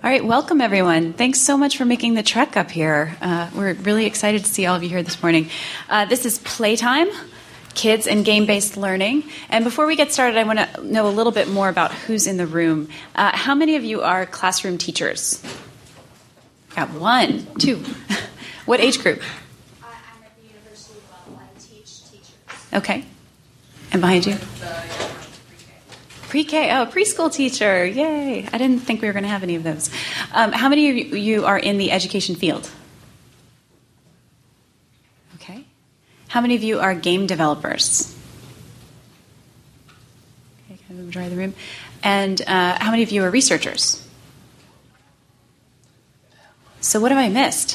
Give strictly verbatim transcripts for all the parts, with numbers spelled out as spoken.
All right, welcome everyone. Thanks so much for making the trek up here. Uh, we're really excited to see all of you here this morning. Uh, this is Playtime, Kids and Game-Based Learning. And before we get started, I want to know a little bit more about who's in the room. Uh, how many of you are classroom teachers? Got one, two. What age group? Uh, I'm at the university level. I teach teachers. Okay. And behind you? Pre-K, oh, preschool teacher, yay. I didn't think we were going to have any of those. Um, how many of you are in the education field? Okay. How many of you are game developers? Okay, kind of the majority of the room. And uh, how many of you are researchers? So what have I missed?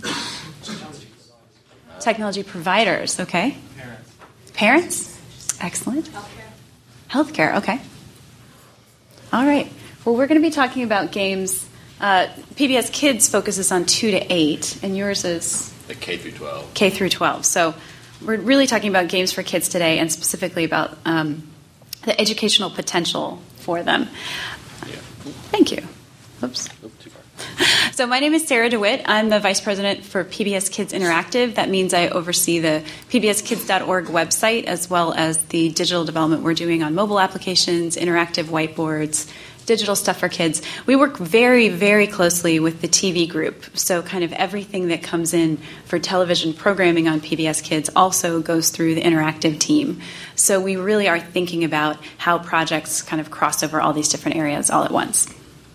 Technology providers, okay. Parents. Parents? Excellent. Healthcare. Healthcare, okay. All right. Well, we're going to be talking about games. Uh, P B S Kids focuses on two to eight, and yours is The K through twelve. K through twelve. So we're really talking about games for kids today, and specifically about um, the educational potential for them. Yeah. Thank you. Oops. Oop, too far. So my name is Sarah DeWitt. I'm the Vice President for P B S Kids Interactive. That means I oversee the P B S kids dot org website as well as the digital development we're doing on mobile applications, interactive whiteboards, digital stuff for kids. We work very, very closely with the T V group. So kind of everything that comes in for television programming on P B S Kids also goes through the interactive team. So we really are thinking about how projects kind of cross over all these different areas all at once.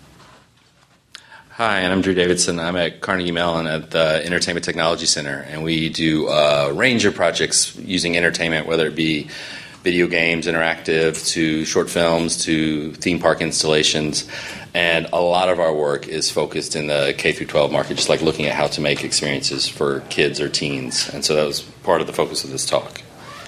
Hi, and I'm Drew Davidson. I'm at Carnegie Mellon at the Entertainment Technology Center, and we do a range of projects using entertainment, whether it be video games, interactive, to short films, to theme park installations. And a lot of our work is focused in the K through twelve market, just like looking at how to make experiences for kids or teens. And so that was part of the focus of this talk.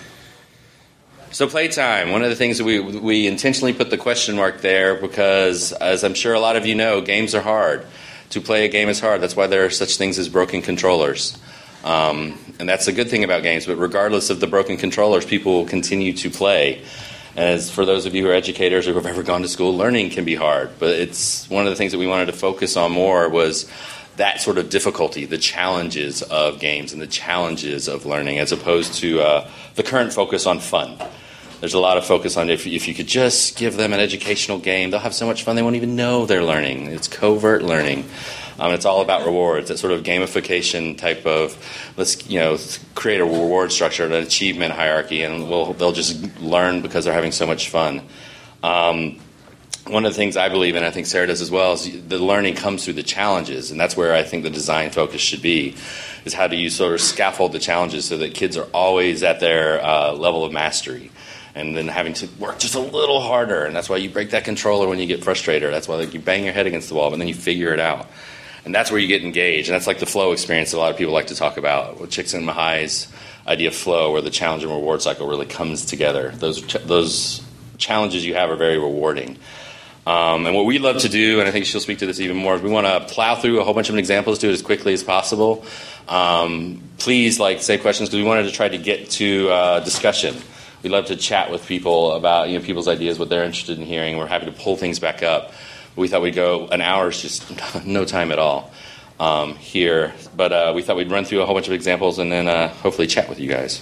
So playtime, one of the things that we we intentionally put the question mark there because, as I'm sure a lot of you know, games are hard. To play a game is hard. That's why there are such things as broken controllers. Um, and that's a good thing about games, but regardless of the broken controllers, people will continue to play. As for those of you who are educators or who have ever gone to school, learning can be hard. But it's one of the things that we wanted to focus on more was that sort of difficulty, the challenges of games and the challenges of learning, as opposed to uh, the current focus on fun. There's a lot of focus on if, if you could just give them an educational game, they'll have so much fun they won't even know they're learning. It's covert learning. Um, it's all about rewards, that sort of gamification type of, let's you know, create a reward structure, an achievement hierarchy, and we'll, they'll just learn because they're having so much fun. Um, one of the things I believe in, I think Sarah does as well, is the learning comes through the challenges, and that's where I think the design focus should be, is how do you sort of scaffold the challenges so that kids are always at their uh, level of mastery. And then having to work just a little harder. And that's why you break that controller when you get frustrated. That's why you bang your head against the wall, but then you figure it out. And that's where you get engaged. And that's like the flow experience that a lot of people like to talk about. With Csikszentmihalyi's idea of flow, where the challenge and reward cycle really comes together. Those ch- those challenges you have are very rewarding. Um, and what we love to do, and I think she'll speak to this even more, is we want to plow through a whole bunch of examples, do it as quickly as possible. Um, please, like, say questions, because we wanted to try to get to uh, discussion. We love to chat with people about you know people's ideas, what they're interested in hearing. We're happy to pull things back up. We thought we'd go an hour is just no time at all um, here. But uh, we thought we'd run through a whole bunch of examples and then uh, hopefully chat with you guys.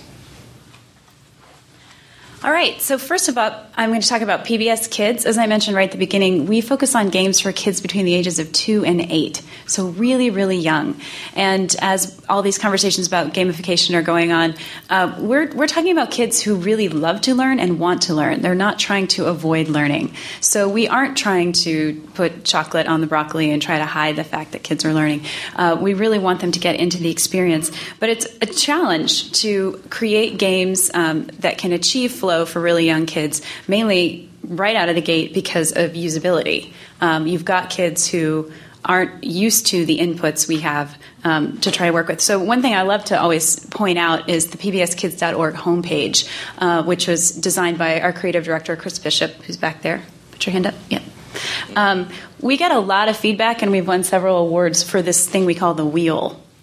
All right, so first of all, I'm going to talk about P B S Kids. As I mentioned right at the beginning, we focus on games for kids between the ages of two and eight, so really, really young. And as all these conversations about gamification are going on, uh, we're we're talking about kids who really love to learn and want to learn. They're not trying to avoid learning. So we aren't trying to put chocolate on the broccoli and try to hide the fact that kids are learning. Uh, we really want them to get into the experience. But it's a challenge to create games um, that can achieve flow for really young kids, mainly right out of the gate because of usability. Um, you've got kids who aren't used to the inputs we have um, to try to work with. So one thing I love to always point out is the P B S kids dot org homepage, uh, which was designed by our creative director, Chris Bishop, who's back there. Put your hand up. Yeah. Um, we get a lot of feedback, and we've won several awards for this thing we call the wheel.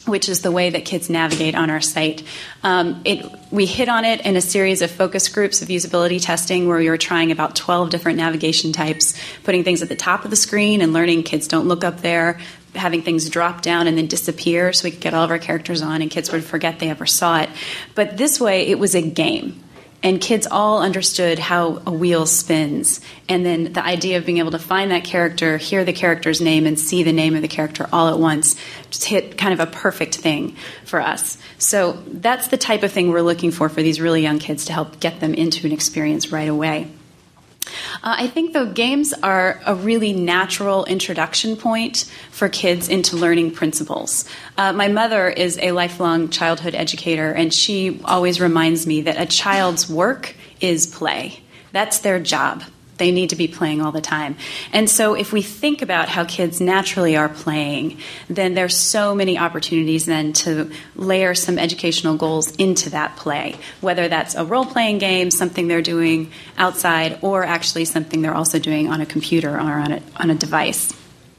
which is the way that kids navigate on our site. Um, it, we hit on it in a series of focus groups of usability testing where we were trying about twelve different navigation types, putting things at the top of the screen and learning kids don't look up there, having things drop down and then disappear so we could get all of our characters on and kids would forget they ever saw it. But this way, it was a game. And kids all understood how a wheel spins. And then the idea of being able to find that character, hear the character's name, and see the name of the character all at once just hit kind of a perfect thing for us. So that's the type of thing we're looking for for these really young kids to help get them into an experience right away. Uh, I think, though, games are a really natural introduction point for kids into learning principles. Uh, my mother is a lifelong childhood educator, and she always reminds me that a child's work is play. That's their job. They need to be playing all the time. And so if we think about how kids naturally are playing, then there's so many opportunities then to layer some educational goals into that play, whether that's a role-playing game, something they're doing outside, or actually something they're also doing on a computer or on a, on a device.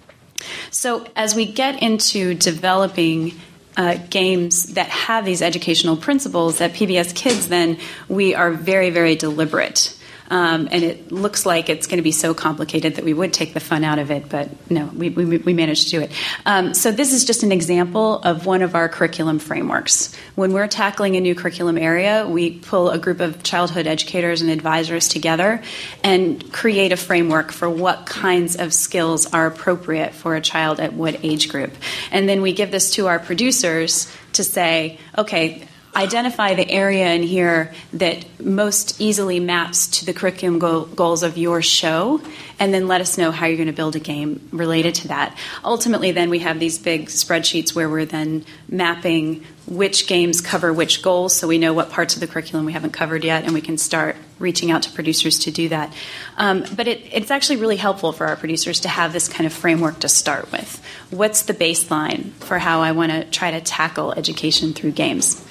So as we get into developing Uh, games that have these educational principles at P B S Kids, then we are very, very deliberate. Um, and it looks like it's going to be so complicated that we would take the fun out of it, but no, we, we, we managed to do it. Um, so this is just an example of one of our curriculum frameworks. When we're tackling a new curriculum area, we pull a group of childhood educators and advisors together and create a framework for what kinds of skills are appropriate for a child at what age group. And then we give this to our producers to say, okay, identify the area in here that most easily maps to the curriculum goal, goals of your show, and then let us know how you're going to build a game related to that. Ultimately, then we have these big spreadsheets where we're then mapping which games cover which goals, so we know what parts of the curriculum we haven't covered yet, and we can start reaching out to producers to do that. Um, but it, it's actually really helpful for our producers to have this kind of framework to start with. What's the baseline for how I want to try to tackle education through games?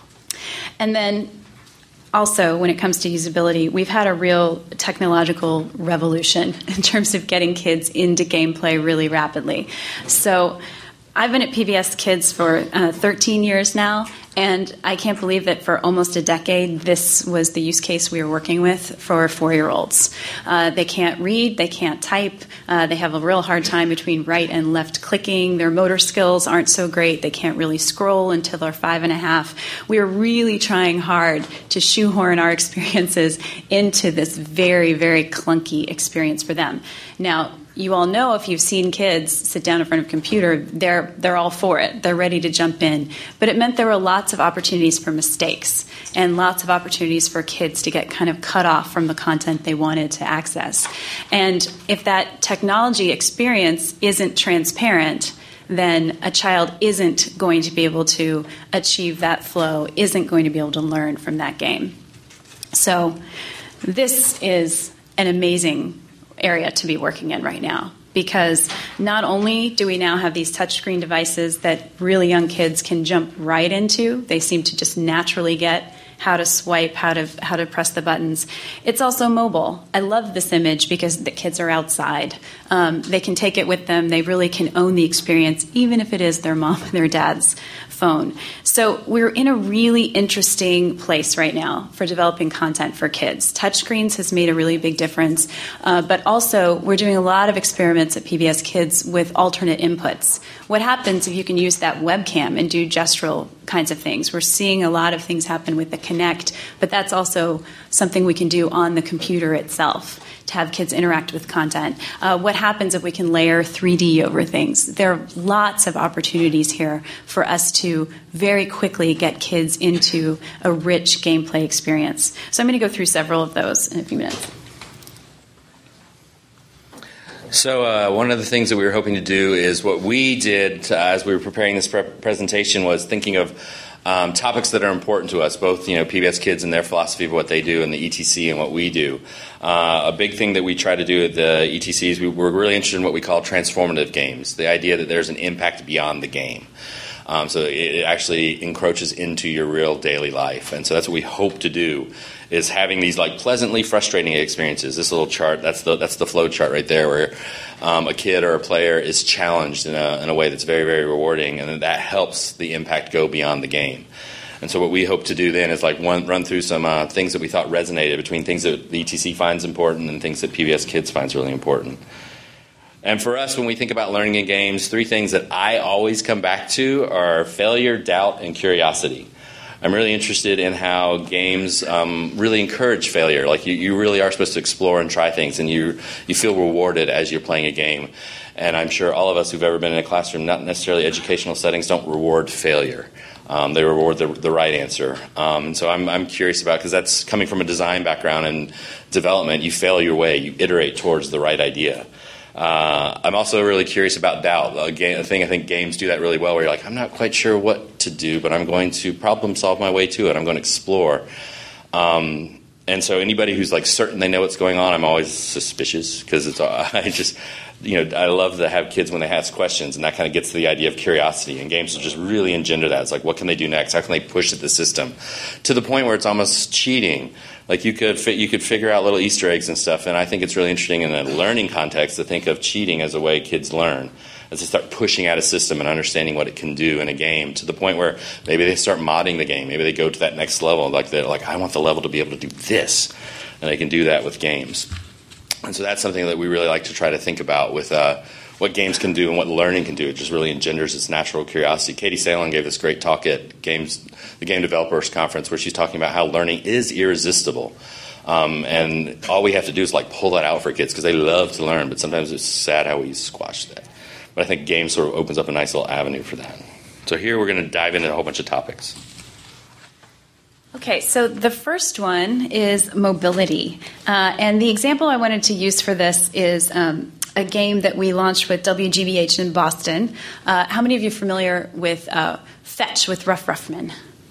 And then also, when it comes to usability, we've had a real technological revolution in terms of getting kids into gameplay really rapidly. So I've been at P B S Kids for uh, thirteen years now, and I can't believe that for almost a decade, this was the use case we were working with for four-year-olds. Uh, they can't read, they can't type, uh, they have a real hard time between right and left clicking, their motor skills aren't so great, they can't really scroll until they're five and a half. We are really trying hard to shoehorn our experiences into this very, very clunky experience for them. Now, you all know if you've seen kids sit down in front of a computer, they're they're all for it. They're ready to jump in. But it meant there were lots of opportunities for mistakes and lots of opportunities for kids to get kind of cut off from the content they wanted to access. And if that technology experience isn't transparent, then a child isn't going to be able to achieve that flow, isn't going to be able to learn from that game. So this is an amazing area to be working in right now, because not only do we now have these touchscreen devices that really young kids can jump right into, they seem to just naturally get how to swipe, how to how to press the buttons. It's also mobile. I love this image because the kids are outside. Um, they can take it with them. They really can own the experience, even if it is their mom and their dad's phone. So we're in a really interesting place right now for developing content for kids. Touchscreens has made a really big difference, uh, but also we're doing a lot of experiments at P B S Kids with alternate inputs. What happens if you can use that webcam and do gestural kinds of things? We're seeing a lot of things happen with the Kinect, but that's also something we can do on the computer itself to have kids interact with content. Uh, what happens if we can layer three D over things? There are lots of opportunities here for us to very quickly get kids into a rich gameplay experience. So I'm going to go through several of those in a few minutes. So uh, one of the things that we were hoping to do is what we did uh, as we were preparing this pre- presentation was thinking of Um, topics that are important to us, both, you know, P B S Kids and their philosophy of what they do and the E T C and what we do. Uh, a big thing that we try to do at the E T C is we, we're really interested in what we call transformative games, the idea that there's an impact beyond the game. Um, so it actually encroaches into your real daily life. And so that's what we hope to do, is having these like pleasantly frustrating experiences. This little chart, that's the that's the flow chart right there, where um, a kid or a player is challenged in a, in a way that's very, very rewarding, and that helps the impact go beyond the game. And so what we hope to do then is like one, run through some uh, things that we thought resonated between things that the E T C finds important and things that P B S Kids finds really important. And for us, when we think about learning in games, three things that I always come back to are failure, doubt, and curiosity. I'm really interested in how games um, really encourage failure. Like you, you really are supposed to explore and try things, and you you feel rewarded as you're playing a game. And I'm sure all of us who've ever been in a classroom, not necessarily educational settings, don't reward failure. Um, they reward the, the right answer. Um, so I'm, I'm curious about, because that's coming from a design background and development, you fail your way, you iterate towards the right idea. Uh, I'm also really curious about doubt. A, game, a thing I think games do that really well, where you're like, I'm not quite sure what to do, but I'm going to problem solve my way to it. I'm going to explore. Um, and so anybody who's like certain they know what's going on, I'm always suspicious, because it's I just, you know, I love to have kids when they ask questions, and that kind of gets to the idea of curiosity. And games will just really engender that. It's like, what can they do next? How can they push at the system to the point where it's almost cheating? Like you could you could figure out little Easter eggs and stuff, and I think it's really interesting in a learning context to think of cheating as a way kids learn, as they start pushing at a system and understanding what it can do in a game, to the point where maybe they start modding the game. Maybe they go to that next level, like they're like, I want the level to be able to do this, and they can do that with games. And so that's something that we really like to try to think about with uh, what games can do and what learning can do. It just really engenders this natural curiosity. Katie Salon gave this great talk at games, the Game Developers Conference, where she's talking about how learning is irresistible. Um, and all we have to do is like pull that out for kids, because they love to learn, but sometimes it's sad how we squash that. But I think games sort of opens up a nice little avenue for that. So here we're going to dive into a whole bunch of topics. Okay, so the first one is mobility. Uh, and the example I wanted to use for this is um, a game that we launched with W G B H in Boston. Uh, how many of you are familiar with uh, Fetch with Ruff Ruffman?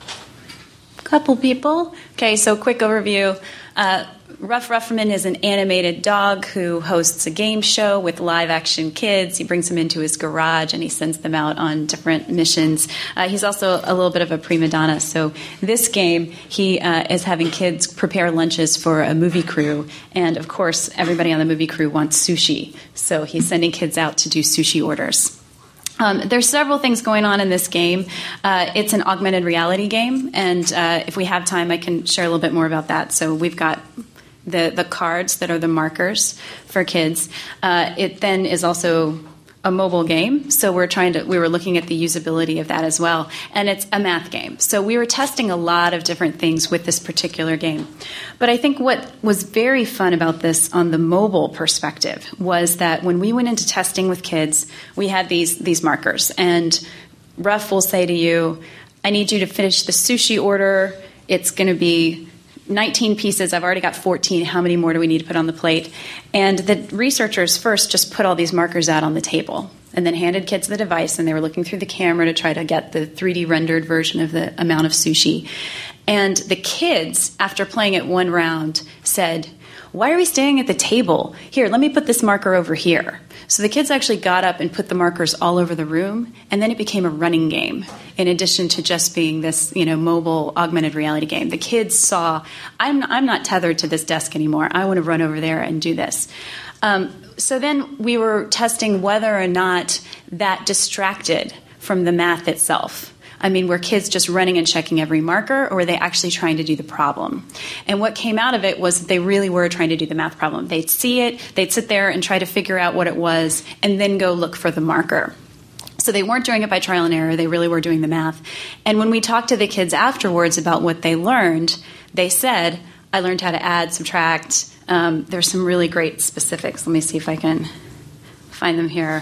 Couple people. Okay, so quick overview. Uh, Ruff Ruffman is an animated dog who hosts a game show with live-action kids. He brings them into his garage, and he sends them out on different missions. Uh, he's also a little bit of a prima donna. So this game, he uh, is having kids prepare lunches for a movie crew. And, of course, everybody on the movie crew wants sushi. So he's sending kids out to do sushi orders. Um, there's several things going on in this game. Uh, it's an augmented reality game, and uh, if we have time, I can share a little bit more about that. So we've got the, the cards that are the markers for kids. Uh, it then is also a mobile game, so we're trying to we were looking at the usability of that as well, and it's a math game. So we were testing a lot of different things with this particular game. But I think what was very fun about this on the mobile perspective was that when we went into testing with kids, we had these these markers, and Ruff will say to you, I need you to finish the sushi order. It's going to be nineteen pieces. I've already got fourteen. How many more do we need to put on the plate? And the researchers first just put all these markers out on the table and then handed kids the device, and they were looking through the camera to try to get the three D rendered version of the amount of sushi. And the kids, after playing it one round, said, why are we staying at the table? Here, let me put this marker over here. So the kids actually got up and put the markers all over the room, and then it became a running game in addition to just being this, you know, mobile augmented reality game. The kids saw, I'm, I'm not tethered to this desk anymore. I want to run over there and do this. Um, so then we were testing whether or not that distracted from the math itself. I mean, were kids just running and checking every marker, or were they actually trying to do the problem? And what came out of it was that they really were trying to do the math problem. They'd see it, they'd sit there and try to figure out what it was, and then go look for the marker. So they weren't doing it by trial and error. They really were doing the math. And when we talked to the kids afterwards about what they learned, they said, I learned how to add, subtract. Um, there's some really great specifics. Let me see if I can find them here.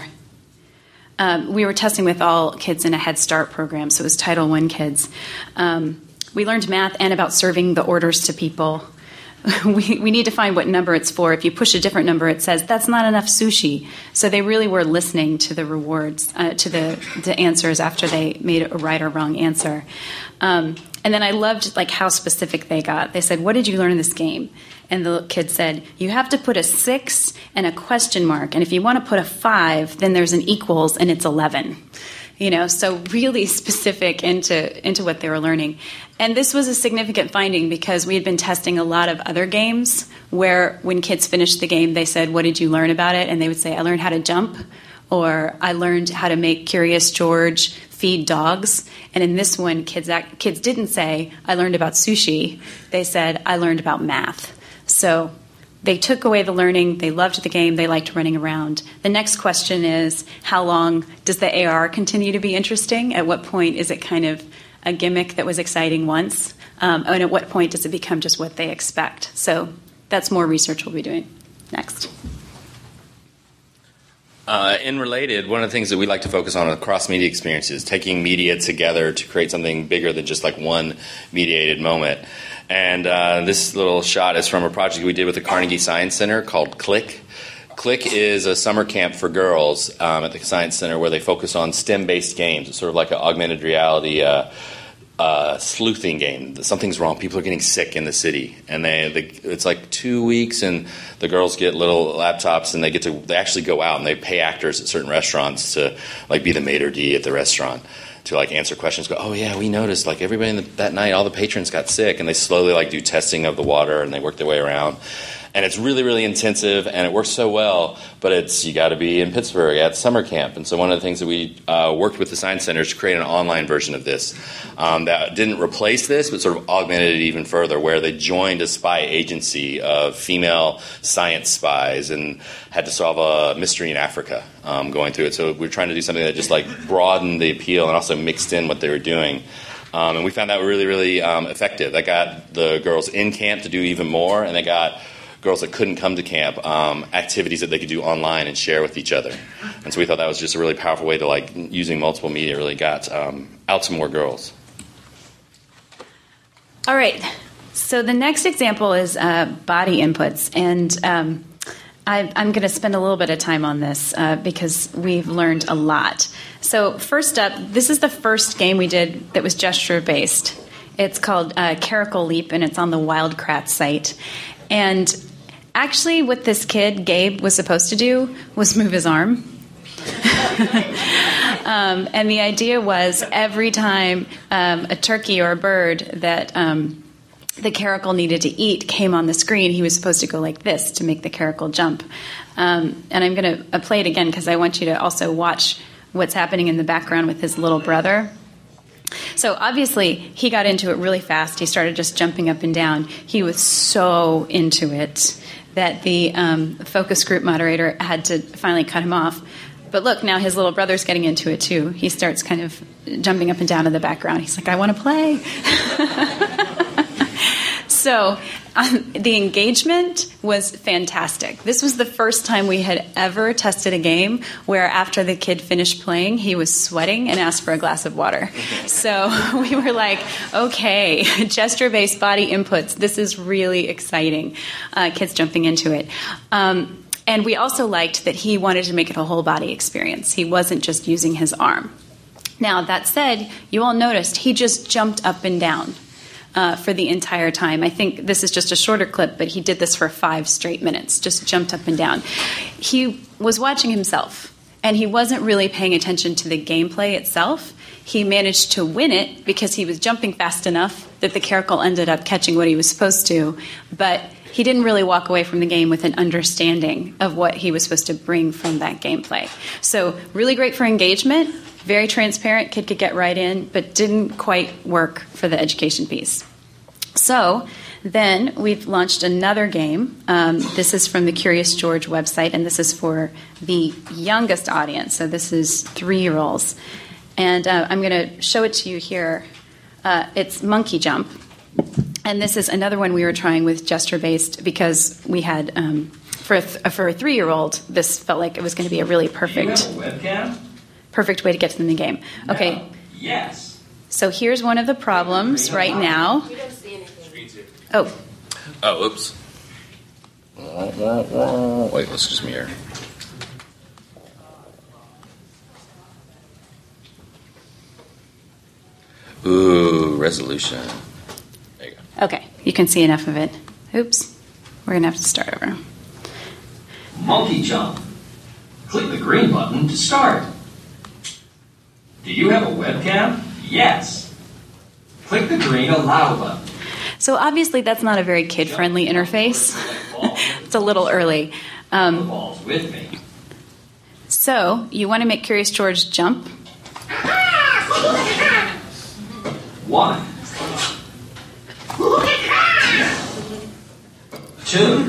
Um, we were testing with all kids in a Head Start program, so it was Title one kids. Um, we learned math and about serving the orders to people. we, we need to find what number it's for. If you push a different number, it says, that's not enough sushi. So they really were listening to the rewards, uh, to the, the answers after they made a right or wrong answer. Um, and then I loved like how specific they got. They said, what did you learn in this game? And the kid said, you have to put a six and a question mark. And if you want to put a five, then there's an equals, and it's eleven. You know, so really specific into into what they were learning. And this was a significant finding because we had been testing a lot of other games where when kids finished the game, they said, "What did you learn about it?" And they would say, "I learned how to jump," or "I learned how to make Curious George feed dogs." And in this one, kids act, kids didn't say, "I learned about sushi." They said, "I learned about math." So they took away the learning. They loved the game. They liked running around. The next question is, how long does the A R continue to be interesting? At what point is it kind of a gimmick that was exciting once? Um, and at what point does it become just what they expect? So that's more research we'll be doing next. Uh, in related, one of the things that we like to focus on are cross-media experiences, taking media together to create something bigger than just like one mediated moment. And uh, this little shot is from a project we did with the Carnegie Science Center called CLICK. CLICK is a summer camp for girls um, at the Science Center where they focus on STEM-based games. It's sort of like an augmented reality uh, uh, sleuthing game. Something's wrong. People are getting sick in the city, and they, they it's like two weeks, and the girls get little laptops, and they get to they actually go out and they pay actors at certain restaurants to like be the maitre d' at the restaurant, to like answer questions. Go, oh yeah, we noticed like everybody in the, that night, all the patrons got sick, and they slowly like do testing of the water, and they work their way around. And it's really, really intensive, and it works so well, but it's you got to be in Pittsburgh at summer camp. And so one of the things that we uh, worked with the Science Center is to create an online version of this um, that didn't replace this, but sort of augmented it even further, where they joined a spy agency of female science spies and had to solve a mystery in Africa um, going through it. So we're trying to do something that just like broadened the appeal and also mixed in what they were doing. Um, and we found that really, really um, effective. That got the girls in camp to do even more, and they got girls that couldn't come to camp, um, activities that they could do online and share with each other. And so we thought that was just a really powerful way to, like, using multiple media really got um, out to more girls. All right. So the next example is uh, body inputs. And um, I, I'm going to spend a little bit of time on this uh, because we've learned a lot. So first up, this is the first game we did that was gesture-based. It's called uh, Caracal Leap, and it's on the Wildcrat site. And actually, what this kid, Gabe, was supposed to do was move his arm. um, and the idea was every time um, a turkey or a bird that um, the caracal needed to eat came on the screen, he was supposed to go like this to make the caracal jump. Um, and I'm going to uh, play it again because I want you to also watch what's happening in the background with his little brother. So obviously, he got into it really fast. He started just jumping up and down. He was so into it that the um, focus group moderator had to finally cut him off. But look, now his little brother's getting into it too. He starts kind of jumping up and down in the background. He's like, I want to play. So um, the engagement was fantastic. This was the first time we had ever tested a game where after the kid finished playing, he was sweating and asked for a glass of water. So we were like, okay, gesture-based body inputs. This is really exciting. Uh, kids jumping into it. Um, and we also liked that he wanted to make it a whole body experience. He wasn't just using his arm. Now, that said, you all noticed he just jumped up and down. Uh, for the entire time. I think this is just a shorter clip, but he did this for five straight minutes, just jumped up and down. He was watching himself, and he wasn't really paying attention to the gameplay itself. He managed to win it because he was jumping fast enough that the caracal ended up catching what he was supposed to, but he didn't really walk away from the game with an understanding of what he was supposed to bring from that gameplay. So really great for engagement. Very transparent, kid could get right in, but didn't quite work for the education piece. So then we've launched another game. Um, this is from the Curious George website, and this is for the youngest audience. So this is three-year-olds. And uh, I'm going to show it to you here. Uh, it's Monkey Jump. And this is another one we were trying with gesture-based because we had, um, for, a th- for a three-year-old, this felt like it was going to be a really perfect... Do you have a webcam? Perfect way to get to them in the game. Okay. No. Yes. So here's one of the problems right now. We don't see anything. Oh. Oh, oops. Wait, let's just mirror. Ooh, resolution. There you go. Okay, you can see enough of it. Oops. We're going to have to start over. Monkey jump. Click the green button to start. Do you have a webcam? Yes. Click the green Allow button. So obviously that's not a very kid-friendly interface. It's a little early. Um, the ball's with me. So you want to make Curious George jump. One. Two.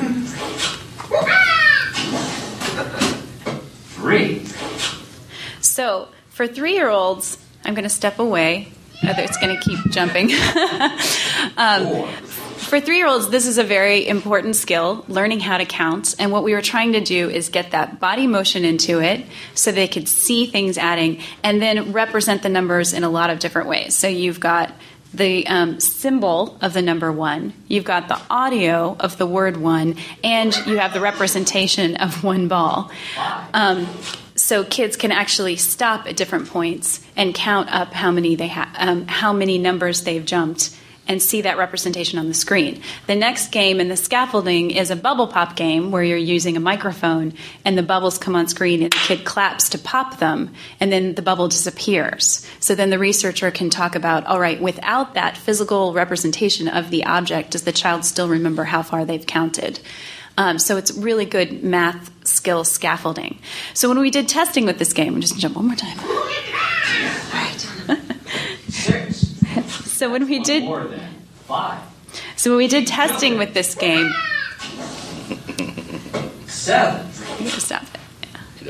Three. So for three-year-olds, I'm going to step away. It's going to keep jumping. um, for three-year-olds, this is a very important skill, learning how to count. And what we were trying to do is get that body motion into it so they could see things adding and then represent the numbers in a lot of different ways. So you've got the um, symbol of the number one, you've got the audio of the word one, and you have the representation of one ball. Um, so kids can actually stop at different points and count up how many they ha- um, how many numbers they've jumped and see that representation on the screen. The next game in the scaffolding is a bubble pop game where you're using a microphone and the bubbles come on screen and the kid claps to pop them and then the bubble disappears. So then the researcher can talk about, all right, without that physical representation of the object, does the child still remember how far they've counted? Um, so it's really good math skill scaffolding. So when we did testing with this game, we'll just jump one more time. All right. Six. So when we did More than five. So when we did testing with this game, Seven. you have to stop it.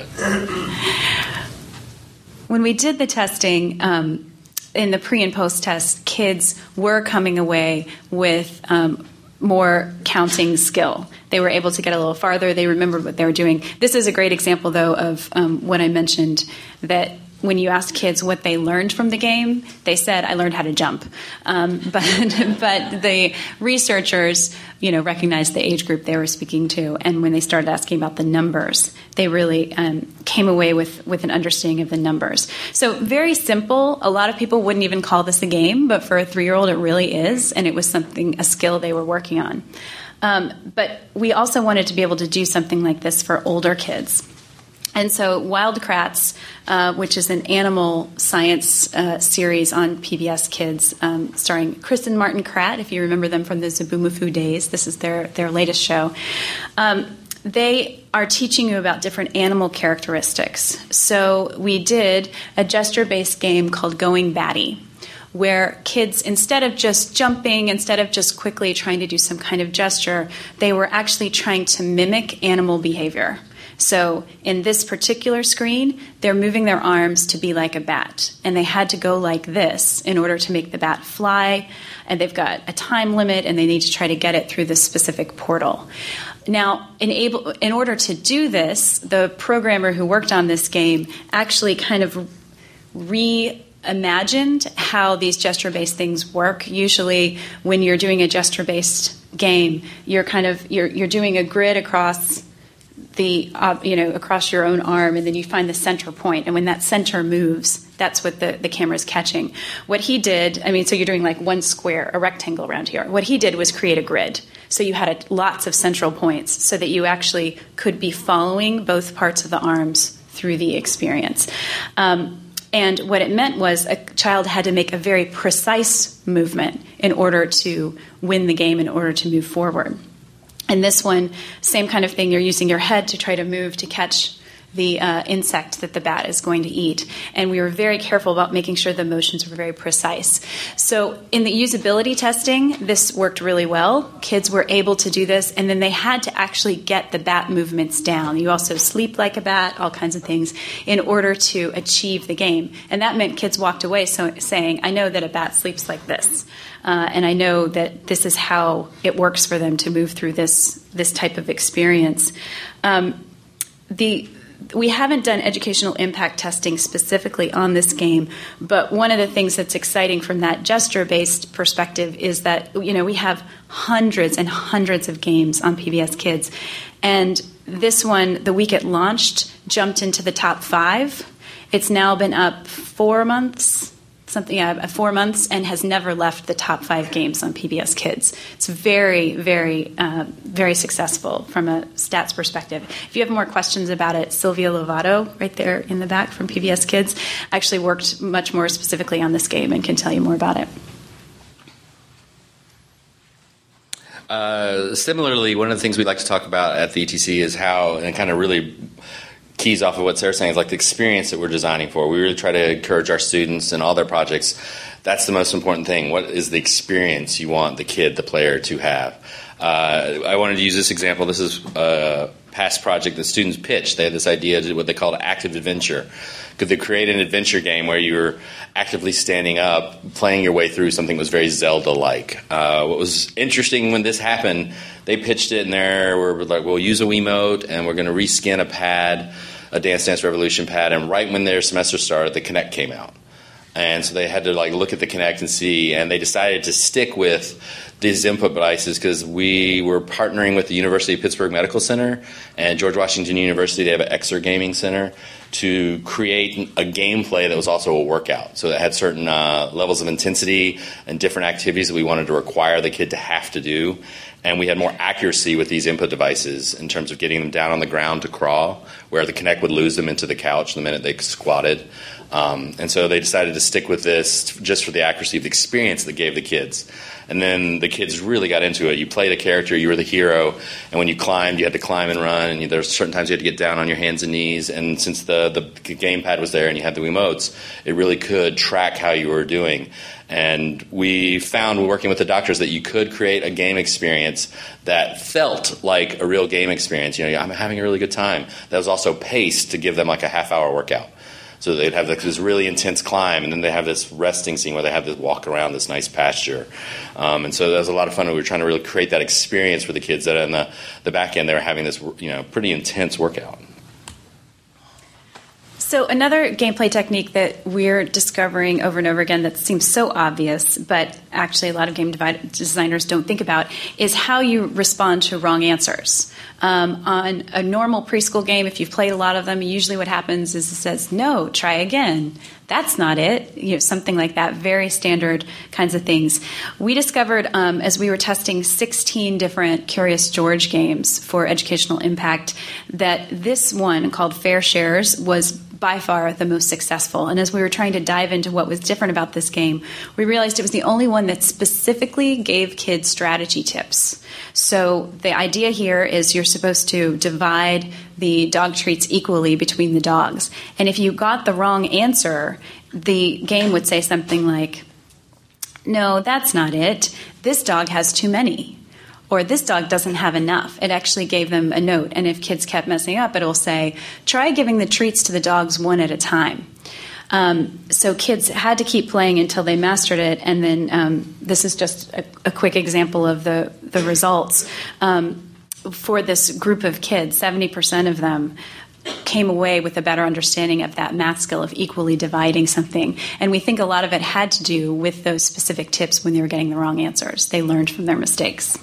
When we did the testing um, in the pre and post test, kids were coming away with um, more counting skill. They were able to get a little farther. They remembered what they were doing. This is a great example, though, of um, what I mentioned, that when you asked kids what they learned from the game, they said, I learned how to jump. Um, but but the researchers, you know, recognized the age group they were speaking to, and when they started asking about the numbers, they really um, came away with, with an understanding of the numbers. So very simple. A lot of people wouldn't even call this a game, but for a three-year-old, it really is, and it was something, a skill they were working on. Um, but we also wanted to be able to do something like this for older kids. And so Wildcrats, uh, which is an animal science uh, series on P B S Kids, um, starring Chris and Martin Kratt, if you remember them from the Zaboomafoo days. This is their, their latest show. Um, they are teaching you about different animal characteristics. So we did a gesture-based game called Going Batty, where kids, instead of just jumping, instead of just quickly trying to do some kind of gesture, they were actually trying to mimic animal behavior. So in this particular screen, they're moving their arms to be like a bat, and they had to go like this in order to make the bat fly, and they've got a time limit, and they need to try to get it through this specific portal. Now, in, able, in order to do this, the programmer who worked on this game actually kind of reimagined how these gesture-based things work. Usually, when you're doing a gesture-based game, you're kind of you're you're doing a grid across the uh, you know across your own arm, and then you find the center point, and when that center moves, that's what the, the camera is catching. What he did, I mean, so you're doing like one square, a rectangle around here. What he did was create a grid. So you had a, lots of central points so that you actually could be following both parts of the arms through the experience. Um, and what it meant was a child had to make a very precise movement in order to win the game, in order to move forward. And this one, same kind of thing. You're using your head to try to move to catch the uh, insect that the bat is going to eat. And we were very careful about making sure the motions were very precise. So in the usability testing, this worked really well. Kids were able to do this, and then they had to actually get the bat movements down. You also sleep like a bat, all kinds of things, in order to achieve the game. And that meant kids walked away so, saying, I know that a bat sleeps like this. Uh, and I know that this is how it works for them to move through this this type of experience. Um, the we haven't done educational impact testing specifically on this game, but one of the things that's exciting from that gesture-based perspective is that, you know, we have hundreds and hundreds of games on P B S Kids, and this one, the week it launched, jumped into the top five. It's now been up four months. something yeah, four months and has never left the top five games on P B S Kids. It's very, very, uh, very successful from a stats perspective. If you have more questions about it, Sylvia Lovato, right there in the back from P B S Kids, actually worked much more specifically on this game and can tell you more about it. Uh, similarly, one of the things we like to talk about at the E T C is how, and it kind of really keys off of what Sarah's saying, is like the experience that we're designing for. We really try to encourage our students in all their projects. That's the most important thing. What is the experience you want the kid, the player, to have? Uh, I wanted to use this example. This is a past project that students pitched. They had this idea to what they called active adventure. Could they create an adventure game where you were actively standing up, playing your way through something that was very Zelda-like? Uh, what was interesting when this happened, they pitched it, and they were like, we'll use a Wiimote, and we're going to reskin a pad, a Dance Dance Revolution pad, and right when their semester started, the Kinect came out. And so they had to like look at the Kinect and see, and they decided to stick with these input devices because we were partnering with the University of Pittsburgh Medical Center and George Washington University. They have an X R Gaming Center to create a gameplay that was also a workout. So it had certain uh, levels of intensity and different activities that we wanted to require the kid to have to do. And we had more accuracy with these input devices in terms of getting them down on the ground to crawl, where the Kinect would lose them into the couch the minute they squatted. Um, and so they decided to stick with this just for the accuracy of the experience that gave the kids. And then the kids really got into it. You played a character, you were the hero, and when you climbed, you had to climb and run, and there were certain times you had to get down on your hands and knees. And since the, the gamepad was there and you had the Wiimotes, it really could track how you were doing. And we found, working with the doctors, that you could create a game experience that felt like a real game experience. You know, I'm having a really good time. That was also paced to give them like a half-hour workout. So they'd have like this really intense climb, and then they have this resting scene where they have this walk around this nice pasture. Um, and so that was a lot of fun. We were trying to really create that experience for the kids that in the, the back end they were having this, you know, pretty intense workout. So another gameplay technique that we're discovering over and over again that seems so obvious, but actually a lot of game designers don't think about, is how you respond to wrong answers. Um, on a normal preschool game, if you've played a lot of them, usually what happens is it says, no, try again. That's not it. You know, something like that, very standard kinds of things. We discovered um, as we were testing sixteen different Curious George games for educational impact that this one called Fair Shares was by far the most successful. And as we were trying to dive into what was different about this game, we realized it was the only one that specifically gave kids strategy tips. So the idea here is you're supposed to divide the dog treats equally between the dogs. And if you got the wrong answer, the game would say something like, no, that's not it. This dog has too many. Or this dog doesn't have enough. It actually gave them a note. And if kids kept messing up, it'll say, try giving the treats to the dogs one at a time. Um, so kids had to keep playing until they mastered it. And then um, this is just a, a quick example of the, the results. Um, for this group of kids, seventy percent of them came away with a better understanding of that math skill of equally dividing something. And we think a lot of it had to do with those specific tips when they were getting the wrong answers. They learned from their mistakes.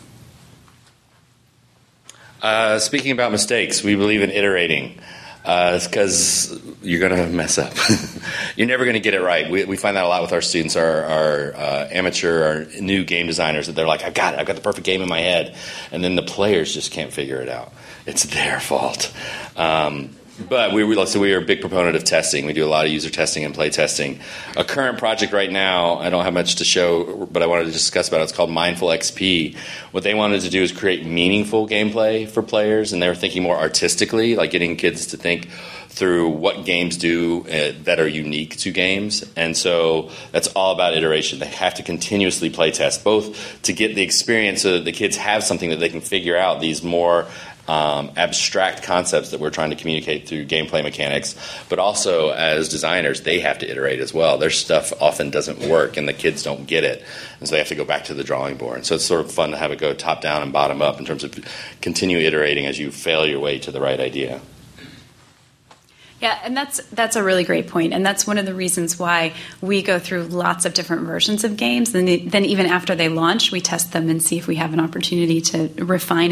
Uh, speaking about mistakes, we believe in iterating because uh, you're going to mess up. You're never going to get it right. We, we find that a lot with our students, our, our uh, amateur, our new game designers, that they're like, I've got it. I've got the perfect game in my head. And then the players just can't figure it out. It's their fault. Um, But we, we, so we are a big proponent of testing. We do a lot of user testing and play testing. A current project right now, I don't have much to show, but I wanted to discuss about it. It's called Mindful X P. What they wanted to do is create meaningful gameplay for players, and they were thinking more artistically, like getting kids to think through what games do uh, that are unique to games. And so that's all about iteration. They have to continuously play test, both to get the experience so that the kids have something that they can figure out, these more Um, abstract concepts that we're trying to communicate through gameplay mechanics, but also as designers, they have to iterate as well. Their stuff often doesn't work, and the kids don't get it, and so they have to go back to the drawing board. And so it's sort of fun to have it go top down and bottom up in terms of continue iterating as you fail your way to the right idea. Yeah, and that's that's a really great point, and that's one of the reasons why we go through lots of different versions of games. And then even after they launch, we test them and see if we have an opportunity to refine it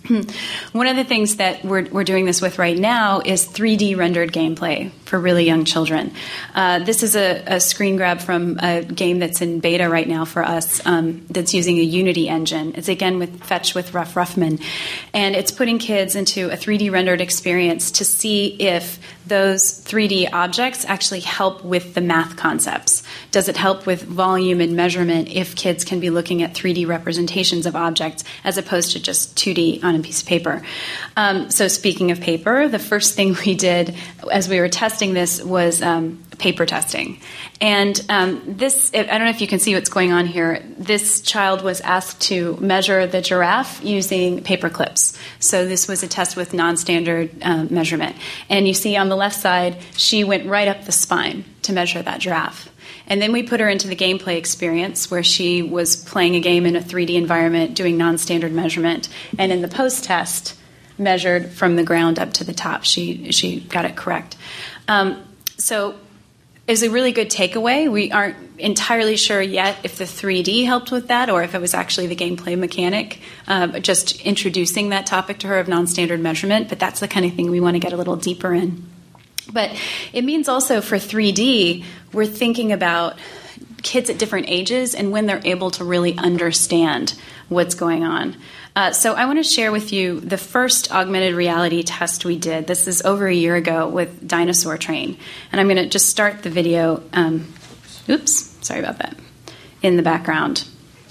One of the things that we're, we're doing this with right now is three D rendered gameplay for really young children. Uh, this is a, a screen grab from a game that's in beta right now for us um, that's using a Unity engine. It's again with Fetch with Ruff Ruffman. And it's putting kids into a three D rendered experience to see if those three D objects actually help with the math concepts. Does it help with volume and measurement if kids can be looking at three D representations of objects as opposed to just two D on a piece of paper? Um, so speaking of paper, the first thing we did as we were testing this was um, paper testing. And um, this, I don't know if you can see what's going on here. This child was asked to measure the giraffe using paper clips. So this was a test with non-standard um, measurement. And you see on the left side, she went right up the spine to measure that giraffe. And then we put her into the gameplay experience where she was playing a game in a three D environment, doing non-standard measurement. And in the post-test, measured from the ground up to the top. She she got it correct. Um, so it's a really good takeaway. We aren't entirely sure yet if the three D helped with that or if it was actually the gameplay mechanic, uh, just introducing that topic to her of non-standard measurement. But that's the kind of thing we want to get a little deeper in. But it means also for three D, we're thinking about kids at different ages and when they're able to really understand what's going on. Uh, so I want to share with you the first augmented reality test we did. This is over a year ago with Dinosaur Train. And I'm going to just start the video. Um, oops, sorry about that. In the background.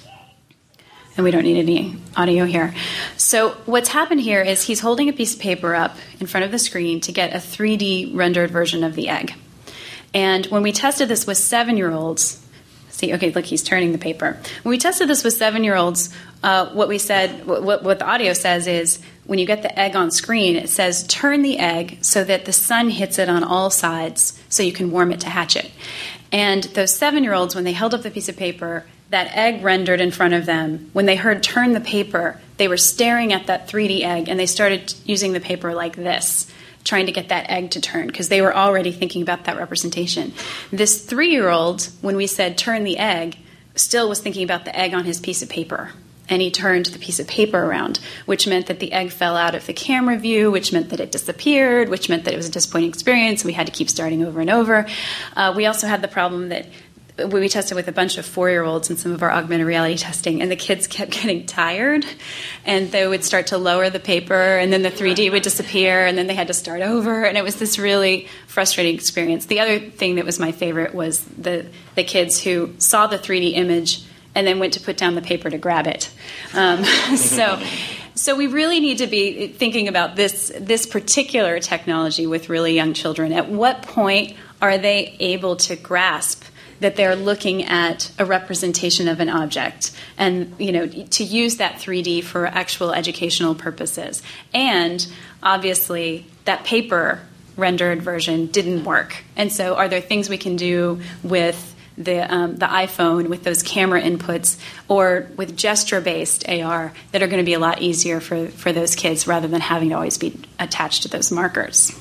And we don't need any audio here. So what's happened here is he's holding a piece of paper up in front of the screen to get a three D rendered version of the egg. And when we tested this with seven-year-olds, see, okay, look, he's turning the paper. When we tested this with seven-year-olds, uh, what we said, what, what the audio says is, when you get the egg on screen, it says, turn the egg so that the sun hits it on all sides so you can warm it to hatch it. And those seven-year-olds, when they held up the piece of paper, that egg rendered in front of them, when they heard turn the paper, they were staring at that three D egg, and they started using the paper like this, trying to get that egg to turn, because they were already thinking about that representation. This three-year-old, when we said turn the egg, still was thinking about the egg on his piece of paper. And he turned the piece of paper around, which meant that the egg fell out of the camera view, which meant that it disappeared, which meant that it was a disappointing experience. We had to keep starting over and over. Uh, we also had the problem that we tested with a bunch of four-year-olds in some of our augmented reality testing, and the kids kept getting tired, and they would start to lower the paper, and then the three D would disappear, and then they had to start over, and it was this really frustrating experience. The other thing that was my favorite was the, the kids who saw the three D image and then went to put down the paper to grab it. Um, so... So we really need to be thinking about this this particular technology with really young children. At what point are they able to grasp that they're looking at a representation of an object, and you know, to use that three D for actual educational purposes? And obviously, that paper rendered version didn't work. And so, are there things we can do with the um, the iPhone with those camera inputs or with gesture-based A R that are going to be a lot easier for, for those kids rather than having to always be attached to those markers?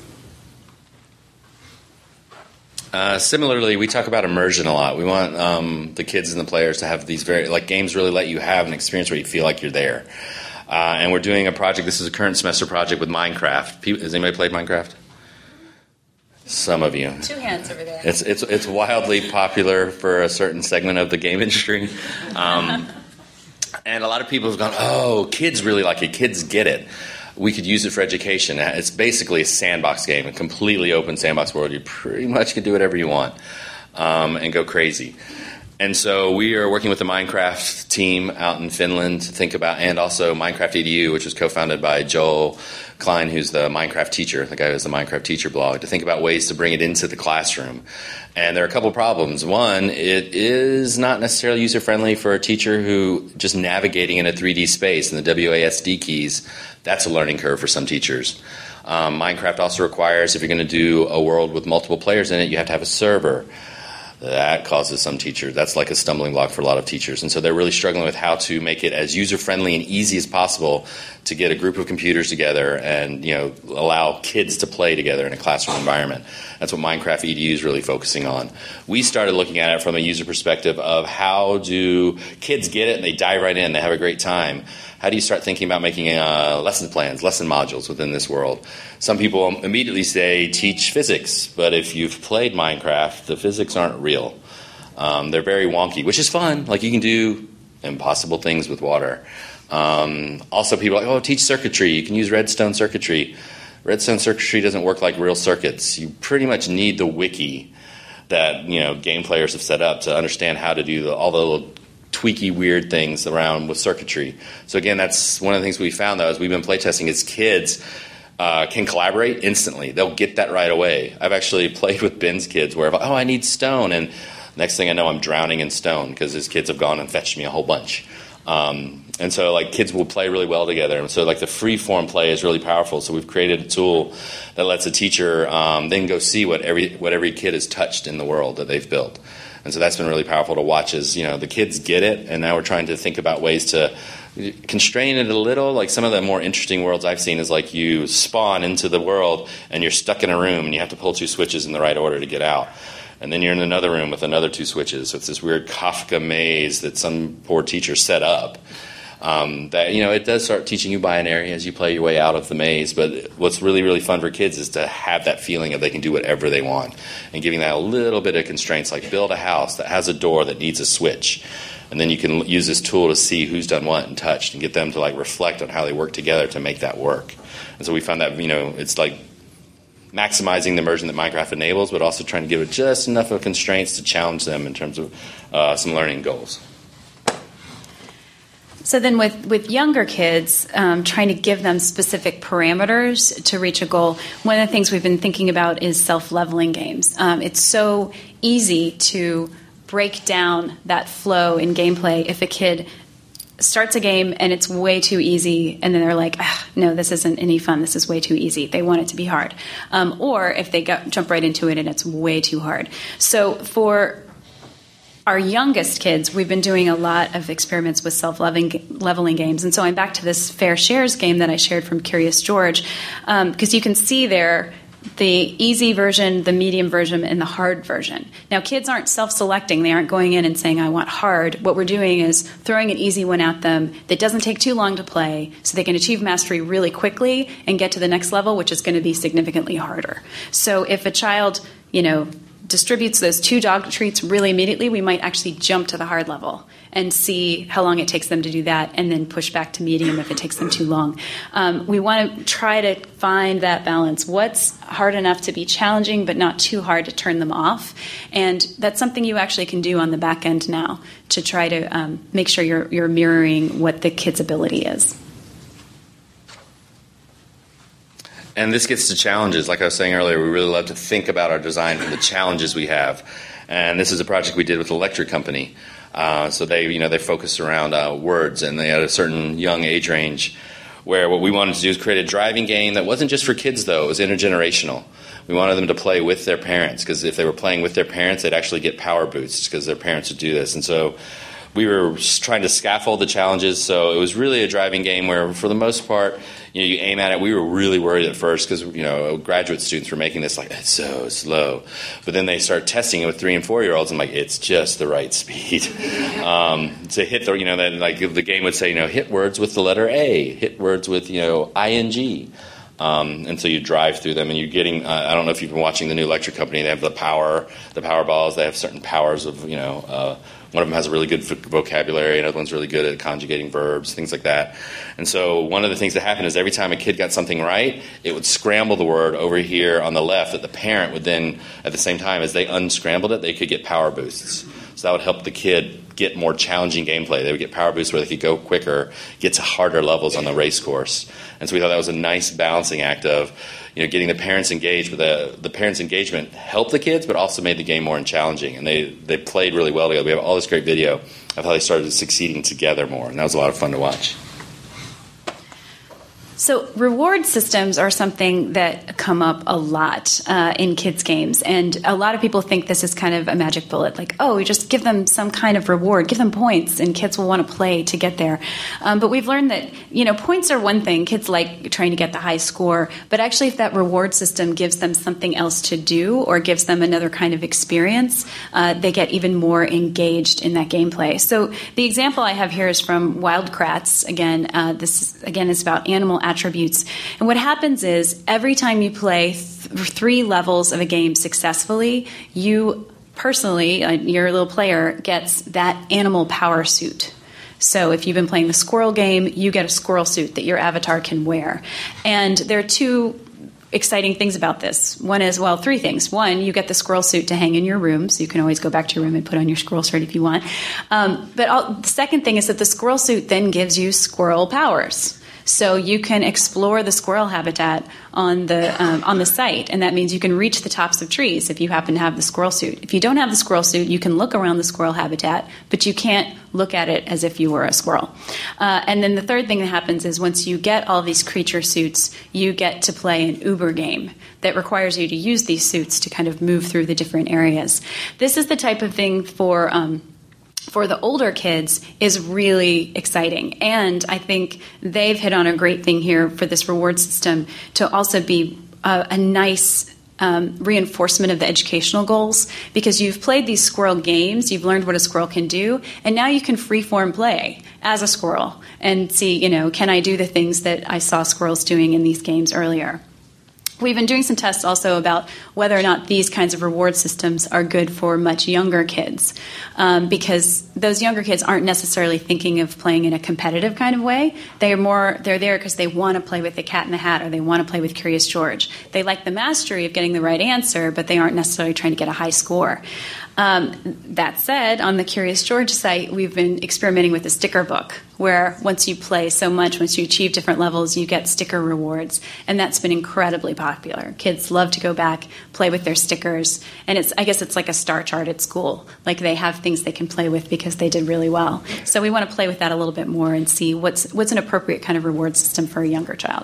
Uh, similarly, we talk about immersion a lot. We want um, the kids and the players to have these very, like, games really let you have an experience where you feel like you're there. Uh, and we're doing a project, this is a current semester project with Minecraft. Has anybody played Minecraft? Some of you. Two hands over there. It's it's it's wildly popular for a certain segment of the game industry, um, and a lot of people have gone, "Oh, kids really like it. Kids get it. We could use it for education." It's basically a sandbox game, a completely open sandbox world. You pretty much can do whatever you want um, and go crazy. And so we are working with the Minecraft team out in Finland to think about, and also Minecraft E D U, which was co-founded by Joel Klein, who's the Minecraft teacher, the guy who has the Minecraft teacher blog, to think about ways to bring it into the classroom. And there are a couple problems. One, it is not necessarily user-friendly for a teacher who just navigating in a three D space, and the W A S D keys, that's a learning curve for some teachers. Um, Minecraft also requires, if you're going to do a world with multiple players in it, you have to have a server. That causes some teachers, that's like a stumbling block for a lot of teachers. And so they're really struggling with how to make it as user-friendly and easy as possible to get a group of computers together and, you know, allow kids to play together in a classroom environment. That's what Minecraft E D U is really focusing on. We started looking at it from a user perspective of how do kids get it and they dive right in, they have a great time. How do you start thinking about making uh, lesson plans, lesson modules within this world? Some people immediately say teach physics, but if you've played Minecraft, the physics aren't real. Um, they're very wonky, which is fun. Like, you can do impossible things with water. Um, also, people are like, oh, teach circuitry. You can use redstone circuitry. Redstone circuitry doesn't work like real circuits. You pretty much need the wiki that, you know, game players have set up to understand how to do the, all the little tweaky, weird things around with circuitry. So again, that's one of the things we found, though, as we've been playtesting, is kids uh, can collaborate instantly. They'll get that right away. I've actually played with Ben's kids where, oh, I need stone, and next thing I know, I'm drowning in stone because his kids have gone and fetched me a whole bunch. Um, and so, like, kids will play really well together. And so, like, the free-form play is really powerful. So we've created a tool that lets a teacher um, then go see what every what every kid has touched in the world that they've built. And so that's been really powerful to watch as, you know, the kids get it, and now we're trying to think about ways to constrain it a little. Like, some of the more interesting worlds I've seen is, like, you spawn into the world and you're stuck in a room and you have to pull two switches in the right order to get out. And then you're in another room with another two switches. So it's this weird Kafka maze that some poor teacher set up. Um, that, you know, it does start teaching you binary as you play your way out of the maze. But what's really, really fun for kids is to have that feeling of they can do whatever they want, and giving that a little bit of constraints, like build a house that has a door that needs a switch. And then you can use this tool to see who's done what and touched, and get them to, like, reflect on how they work together to make that work. And so we found that, you know, it's like maximizing the immersion that Minecraft enables, but also trying to give it just enough of constraints to challenge them in terms of uh, some learning goals. So then with, with younger kids, um, trying to give them specific parameters to reach a goal, one of the things we've been thinking about is self-leveling games. Um, it's so easy to break down that flow in gameplay if a kid starts a game and it's way too easy, and then they're like, ah, no, this isn't any fun, this is way too easy. They want it to be hard. Um, or if they go, jump right into it and it's way too hard. So for our youngest kids, we've been doing a lot of experiments with self-leveling games. And so I'm back to this Fair Shares game that I shared from Curious George, because um, you can see there the easy version, the medium version, and the hard version. Now, kids aren't self-selecting. They aren't going in and saying, I want hard. What we're doing is throwing an easy one at them that doesn't take too long to play, so they can achieve mastery really quickly and get to the next level, which is going to be significantly harder. So if a child, you know, distributes those two dog treats really immediately, we might actually jump to the hard level and see how long it takes them to do that, and then push back to medium if it takes them too long. Um, we want to try to find that balance. What's hard enough to be challenging but not too hard to turn them off? And that's something you actually can do on the back end now to try to um, make sure you're, you're mirroring what the kid's ability is. And this gets to challenges. Like I was saying earlier, we really love to think about our design from the challenges we have. And this is a project we did with an electric company. Uh, so they, you know, they focused around uh, words, and they had a certain young age range where what we wanted to do is create a driving game that wasn't just for kids, though. It was intergenerational. We wanted them to play with their parents, because if they were playing with their parents, they'd actually get power boosts because their parents would do this. And so we were trying to scaffold the challenges. So it was really a driving game where, for the most part, you know, you aim at it. We were really worried at first because, you know, graduate students were making this like, it's so slow. But then they started testing it with three and four year olds. I'm like, it's just the right speed um, to hit the, you know, that like the game would say, you know, hit words with the letter A, hit words with, you know, ing. Um, and so you drive through them, and you're getting. Uh, I don't know if you've been watching the new electric company. They have the power, the power balls. They have certain powers of, you know. Uh, one of them has a really good vocabulary. Another one's really good at conjugating verbs, things like that. And so one of the things that happened is every time a kid got something right, it would scramble the word over here on the left. That the parent would then, at the same time as they unscrambled it, they could get power boosts. So that would help the kid get more challenging gameplay. They would get power boosts where they could go quicker, get to harder levels on the race course. And so we thought that was a nice balancing act of, you know, getting the parents engaged. But the the parents' engagement helped the kids, but also made the game more challenging. And they, they played really well together. We have all this great video of how they started succeeding together more, and that was a lot of fun to watch. So reward systems are something that come up a lot uh, in kids' games. And a lot of people think this is kind of a magic bullet, like, oh, you just give them some kind of reward, give them points, and kids will want to play to get there. Um, but we've learned that, you know, points are one thing. Kids like trying to get the high score. But actually, if that reward system gives them something else to do or gives them another kind of experience, uh, they get even more engaged in that gameplay. So the example I have here is from Wild Kratts. Again, uh, this is, again is about animal attributes. And what happens is every time you play th- three levels of a game successfully, you personally, uh, your little player, gets that animal power suit. So if you've been playing the squirrel game, you get a squirrel suit that your avatar can wear. And there are two exciting things about this. One is, well, three things. One, you get the squirrel suit to hang in your room, so you can always go back to your room and put on your squirrel suit if you want. Um, but all, the second thing is that the squirrel suit then gives you squirrel powers. So you can explore the squirrel habitat on the um, on the site, and that means you can reach the tops of trees if you happen to have the squirrel suit. If you don't have the squirrel suit, you can look around the squirrel habitat, but you can't look at it as if you were a squirrel. Uh, and then the third thing that happens is once you get all these creature suits, you get to play an Uber game that requires you to use these suits to kind of move through the different areas. This is the type of thing for... Um, for the older kids is really exciting. And I think they've hit on a great thing here for this reward system to also be a, a nice um, reinforcement of the educational goals, because you've played these squirrel games, you've learned what a squirrel can do, and now you can freeform play as a squirrel and see, you know, can I do the things that I saw squirrels doing in these games earlier? We've been doing some tests also about whether or not these kinds of reward systems are good for much younger kids, um, because those younger kids aren't necessarily thinking of playing in a competitive kind of way. They are more they're there because they want to play with the Cat in the Hat, or they want to play with Curious George. They like the mastery of getting the right answer, but they aren't necessarily trying to get a high score. Um, that said, on the Curious George site, we've been experimenting with a sticker book, where once you play so much, once you achieve different levels, you get sticker rewards. And that's been incredibly popular. Kids love to go back, play with their stickers. And it's I guess it's like a star chart at school. Like they have things they can play with because they did really well. So we want to play with that a little bit more and see what's what's an appropriate kind of reward system for a younger child.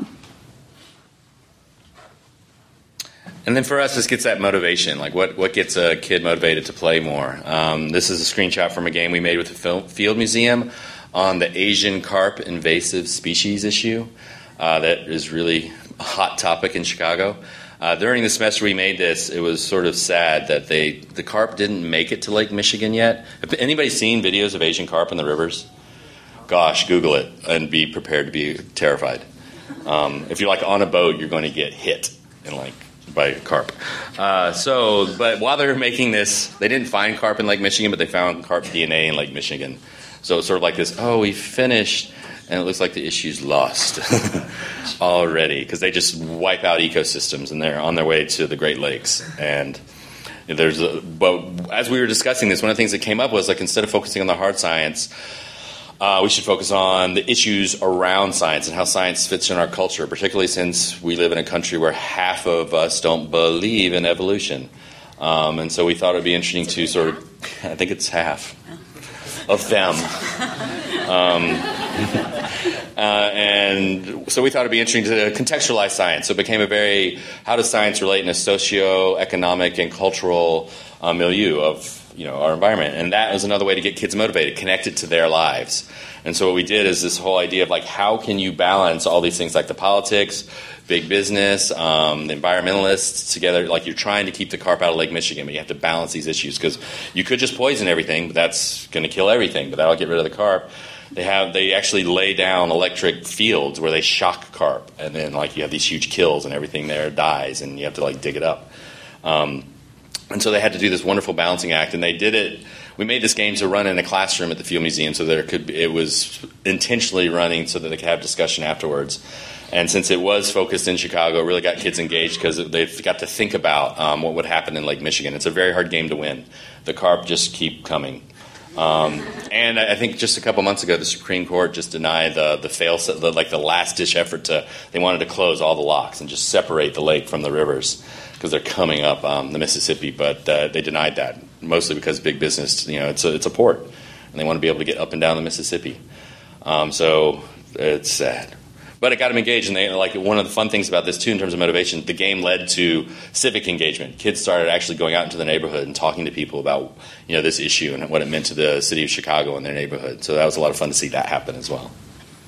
And then for us, this gets that motivation. Like, what, what gets a kid motivated to play more? Um, this is a screenshot from a game we made with the Field Museum on the Asian carp invasive species issue. Uh, that is really a hot topic in Chicago. Uh, during the semester we made this, it was sort of sad that they the carp didn't make it to Lake Michigan yet. Have anybody seen videos of Asian carp in the rivers? Gosh, Google it and be prepared to be terrified. Um, if you're like on a boat, you're going to get hit and like by carp. Uh, so, but while they were making this, they didn't find carp in Lake Michigan, but they found carp D N A in Lake Michigan. So it's sort of like this, oh, we finished, and it looks like the issue's lost already, because they just wipe out ecosystems, and they're on their way to the Great Lakes. And there's a, but as we were discussing this, one of the things that came up was, like, instead of focusing on the hard science, Uh, we should focus on the issues around science and how science fits in our culture, particularly since we live in a country where half of us don't believe in evolution. Um, and so we thought it would be interesting to sort of, I think it's half of them. Um, uh, and so we thought it would be interesting to contextualize science. So it became a very, how does science relate in a socio-economic and cultural uh, milieu of you know, our environment. And that was another way to get kids motivated, connect it to their lives. And so what we did is this whole idea of, like, how can you balance all these things, like the politics, big business, um, the environmentalists together. Like, you're trying to keep the carp out of Lake Michigan, but you have to balance these issues, because you could just poison everything, but that's going to kill everything, but that'll get rid of the carp. They have they actually lay down electric fields where they shock carp, and then, like, you have these huge kills and everything there dies, and you have to, like, dig it up. Um, And so they had to do this wonderful balancing act, and they did it. We made this game to run in a classroom at the Field Museum, so there could be, it was intentionally running so that they could have discussion afterwards. And since it was focused in Chicago, it really got kids engaged, because they've got to think about um, what would happen in Lake Michigan. It's a very hard game to win. The carp just keep coming. Um, and I think just a couple months ago, the Supreme Court just denied the the fail, the, like the last ditch effort to. They wanted to close all the locks and just separate the lake from the rivers, because they're coming up um, the Mississippi, but uh, they denied that, mostly because big business, you know, it's a, it's a port, and they want to be able to get up and down the Mississippi. Um, so it's sad. But it got them engaged, and they like one of the fun things about this too, in terms of motivation. The game led to civic engagement. Kids started actually going out into the neighborhood and talking to people about, you know, this issue and what it meant to the city of Chicago and their neighborhood. So that was a lot of fun to see that happen as well.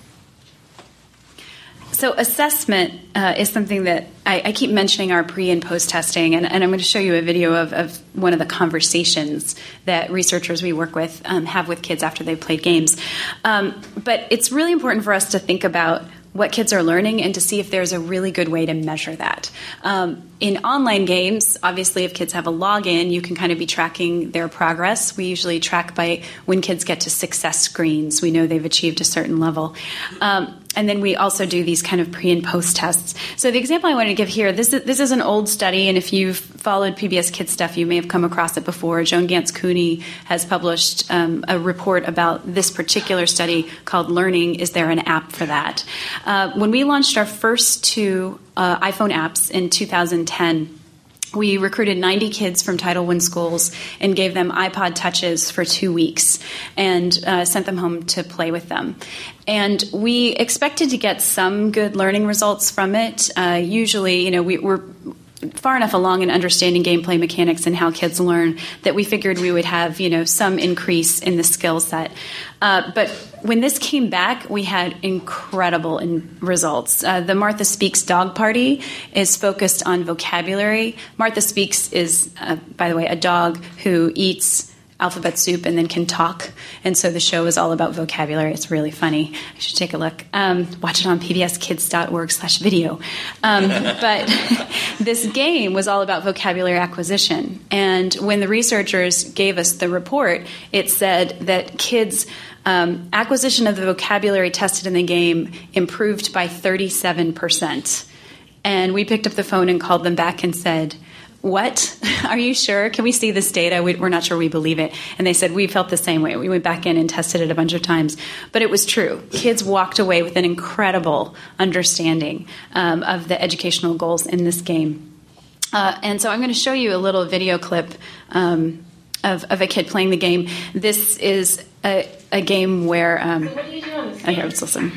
So assessment uh, is something that I, I keep mentioning our pre and post testing, and, and I'm going to show you a video of, of one of the conversations that researchers we work with um, have with kids after they've played games. Um, but it's really important for us to think about what kids are learning and to see if there's a really good way to measure that. Um, in online games, obviously, if kids have a login, you can kind of be tracking their progress. We usually track by when kids get to success screens. We know they've achieved a certain level. Um, and then we also do these kind of pre and post tests. So the example I wanted to give here, this is, this is an old study, and if you've followed P B S Kids stuff, you may have come across it before. Joan Gantz-Cooney has published um, a report about this particular study called Learning, Is There an App for That? Uh, when we launched our first two uh, iPhone apps in two thousand ten, we recruited ninety kids from Title I schools and gave them iPod Touches for two weeks and uh, sent them home to play with them. And we expected to get some good learning results from it. Uh, usually, you know, we, we're far enough along in understanding gameplay mechanics and how kids learn that we figured we would have, you know, some increase in the skill set. Uh, but when this came back, we had incredible in results. Uh, the Martha Speaks Dog Party is focused on vocabulary. Martha Speaks is, uh, by the way, a dog who eats alphabet soup and then can talk. And so the show is all about vocabulary. It's really funny. I should take a look. Um, watch it on pbskids.org slash video. Um, but this game was all about vocabulary acquisition. And when the researchers gave us the report, it said that kids' um, acquisition of the vocabulary tested in the game improved by thirty-seven percent. And we picked up the phone and called them back and said, what? Are you sure? Can we see this data? We, we're not sure we believe it. And they said, we felt the same way. We went back in and tested it a bunch of times. But it was true. Kids walked away with an incredible understanding um, of the educational goals in this game. Uh, and so I'm going to show you a little video clip um, of, of a kid playing the game. This is a, a game where... Um, what do you do on this game? Okay, let's listen.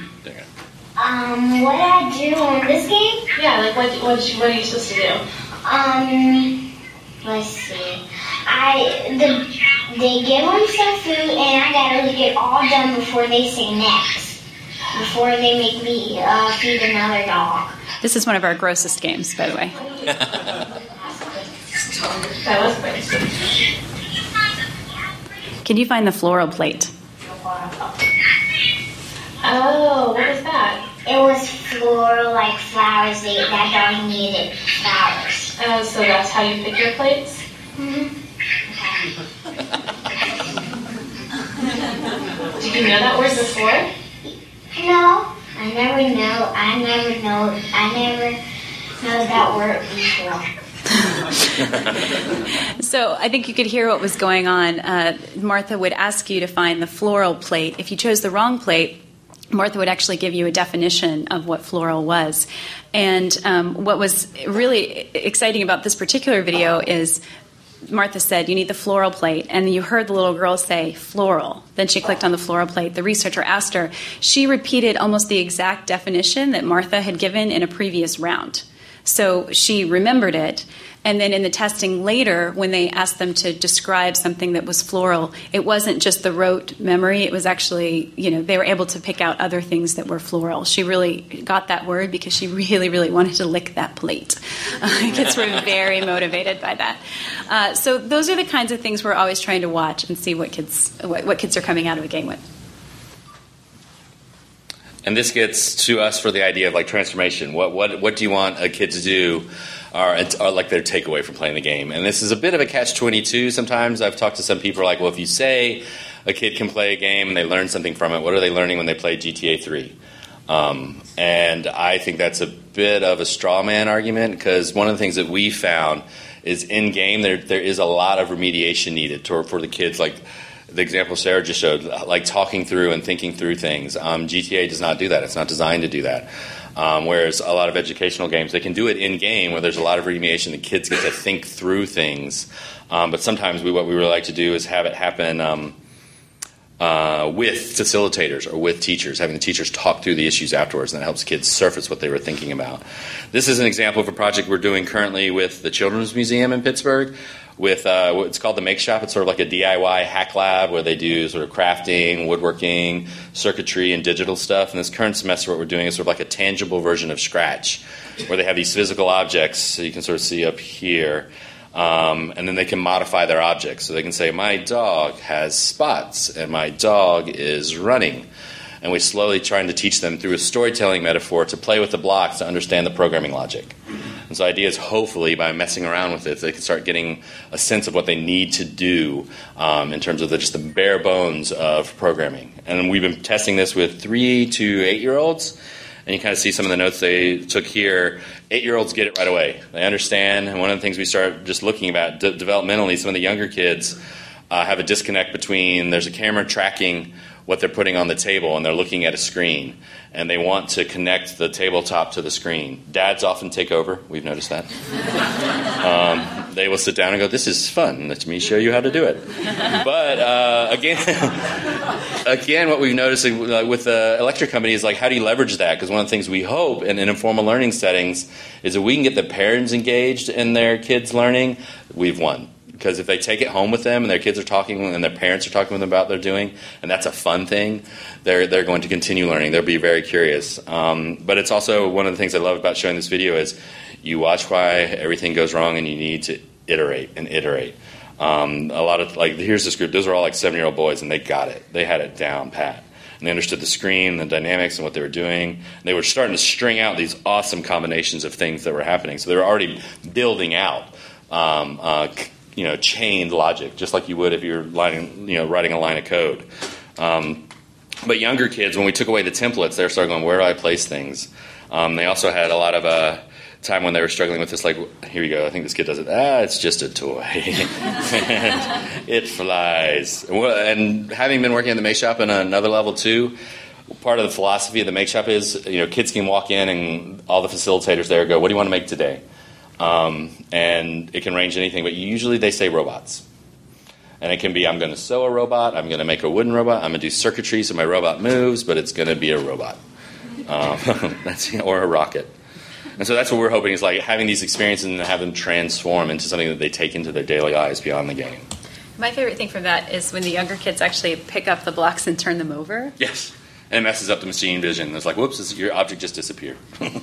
Um, what did I do on this game? Yeah, like what, what, what are you supposed to do? Um, let's see. I the they give them some food, and I gotta get all done before they say next. Before they make me uh, feed another dog. This is one of our grossest games, by the way. That was great. Can you find the floral plate? Oh, what was that? It was floral, like flowers. They, that dog needed flowers. Oh, so that's how you pick your plates? Mm-hmm. Did you know that word before? No, I never know. I never know. I never know that word before. So I think you could hear what was going on. Uh, Martha would ask you to find the floral plate. If you chose the wrong plate, Martha would actually give you a definition of what floral was. And um, what was really exciting about this particular video is Martha said, you need the floral plate. And you heard the little girl say, floral. Then she clicked on the floral plate. The researcher asked her. She repeated almost the exact definition that Martha had given in a previous round. So she remembered it. And then in the testing later, when they asked them to describe something that was floral, it wasn't just the rote memory. It was actually, you know, they were able to pick out other things that were floral. She really got that word because she really, really wanted to lick that plate. Uh, kids were very motivated by that. Uh, so those are the kinds of things we're always trying to watch and see what kids what, what kids are coming out of a game with. And this gets to us for the idea of like transformation. What what what do you want a kid to do, or, or like their takeaway from playing the game? And this is a bit of a catch twenty-two. Sometimes I've talked to some people who are like, well, if you say a kid can play a game and they learn something from it, what are they learning when they play G T A three? Um, and I think that's a bit of a straw man argument, because one of the things that we found is in game there there is a lot of remediation needed to, for the kids, like the example Sarah just showed, like talking through and thinking through things. Um, G T A does not do that. It's not designed to do that. Um, whereas a lot of educational games, they can do it in-game where there's a lot of remediation. The kids get to think through things. Um, but sometimes we, what we really like to do is have it happen um, uh, with facilitators or with teachers, having the teachers talk through the issues afterwards, and that helps kids surface what they were thinking about. This is an example of a project we're doing currently with the Children's Museum in Pittsburgh. With uh, what's called the Make Shop. It's sort of like a D I Y hack lab where they do sort of crafting, woodworking, circuitry, and digital stuff. And this current semester what we're doing is sort of like a tangible version of Scratch, where they have these physical objects, so you can sort of see up here, um, and then they can modify their objects. So they can say, my dog has spots, and my dog is running. And we're slowly trying to teach them through a storytelling metaphor to play with the blocks to understand the programming logic. And so the idea is hopefully by messing around with it, they can start getting a sense of what they need to do um, in terms of the, just the bare bones of programming. And we've been testing this with three to eight-year-olds. And you kind of see some of the notes they took here. Eight-year-olds get it right away. They understand. And one of the things we start just looking about de- developmentally, some of the younger kids uh, have a disconnect between there's a camera tracking what they're putting on the table, and they're looking at a screen, and they want to connect the tabletop to the screen. Dads often take over. We've noticed that. Um, they will sit down and go, this is fun. Let me show you how to do it. But uh, again, again, what we've noticed with the electric company is like, how do you leverage that? Because one of the things we hope in, in informal learning settings is if we can get the parents engaged in their kids' learning, we've won. Because if they take it home with them and their kids are talking and their parents are talking with them about what they're doing, and that's a fun thing, they're they're going to continue learning. They'll be very curious. Um, but it's also one of the things I love about showing this video is you watch why everything goes wrong and you need to iterate and iterate. Um, a lot of, like, here's this group. Those are all like seven-year-old boys, and they got it. They had it down pat. And they understood the screen, the dynamics, and what they were doing. And they were starting to string out these awesome combinations of things that were happening. So they were already building out um, uh, you know, chained logic, just like you would if you're lining, you know, writing a line of code. Um, but younger kids, when we took away the templates, they started going, where do I place things? Um, they also had a lot of uh, time when they were struggling with this, like, here we go, I think this kid does it. Ah, it's just a toy. And it flies. And having been working at the Make Shop in another level too, part of the philosophy of the Make Shop is, you know, kids can walk in and all the facilitators there go, what do you want to make today? Um, and it can range anything, but usually they say robots. And it can be, I'm going to sew a robot, I'm going to make a wooden robot, I'm going to do circuitry so my robot moves, but it's going to be a robot. Um, that's, or a rocket. And so that's what we're hoping is like having these experiences and have them transform into something that they take into their daily lives beyond the game. My favorite thing from that is when the younger kids actually pick up the blocks and turn them over. Yes. And it messes up the machine vision. It's like, whoops, this, your object just disappeared.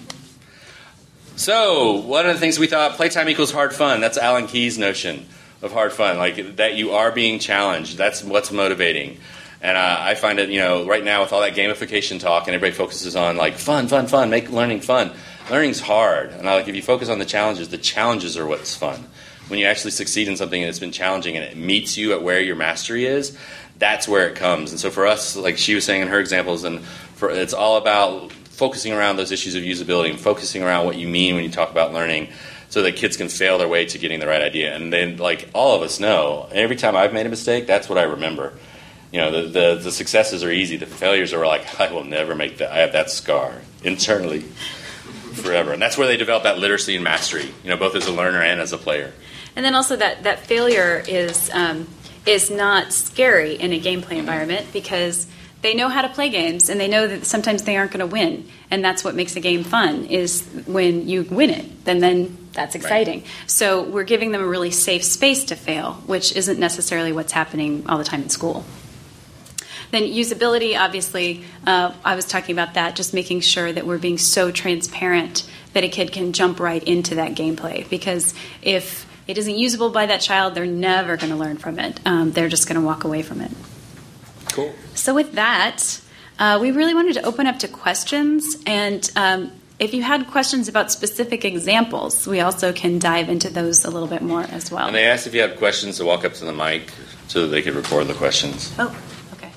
So, one of the things we thought, playtime equals hard fun. That's Alan Key's notion of hard fun, like that you are being challenged. That's what's motivating. And uh, I find it, you know, right now with all that gamification talk and everybody focuses on like fun, fun, fun, make learning fun. Learning's hard. And I, like if you focus on the challenges, the challenges are what's fun. When you actually succeed in something that's been challenging and it meets you at where your mastery is, that's where it comes. And so for us, like she was saying in her examples, and for, it's all about focusing around those issues of usability and focusing around what you mean when you talk about learning so that kids can fail their way to getting the right idea. And then, like, all of us know, every time I've made a mistake, that's what I remember. You know, the, the, the successes are easy. The failures are like, I will never make that. I have that scar internally forever. And that's where they develop that literacy and mastery, you know, both as a learner and as a player. And then also that, that failure is um, is not scary in a gameplay environment because they know how to play games, and they know that sometimes they aren't going to win. And that's what makes a game fun, is when you win it, then then that's exciting. Right. So we're giving them a really safe space to fail, which isn't necessarily what's happening all the time in school. Then usability, obviously, uh, I was talking about that, just making sure that we're being so transparent that a kid can jump right into that gameplay. Because if it isn't usable by that child, they're never going to learn from it. Um, they're just going to walk away from it. Cool. So with that, uh, we really wanted to open up to questions. And um, if you had questions about specific examples, we also can dive into those a little bit more as well. And they asked if you had questions to walk up to the mic so that they could record the questions. Oh, okay.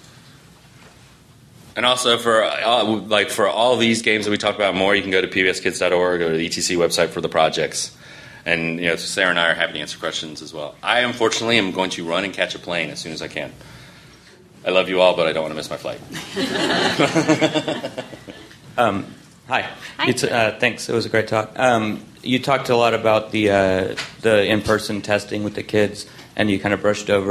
And also for all, like for all these games that we talked about more, you can go to P B S kids dot org, go to the E T C website for the projects. And you know, Sarah and I are happy to answer questions as well. I, unfortunately, am going to run and catch a plane as soon as I can. I love you all, but I don't want to miss my flight. um, hi. Hi. It's, uh, thanks. It was a great talk. Um, you talked a lot about the uh, the in-person testing with the kids, and you kind of brushed over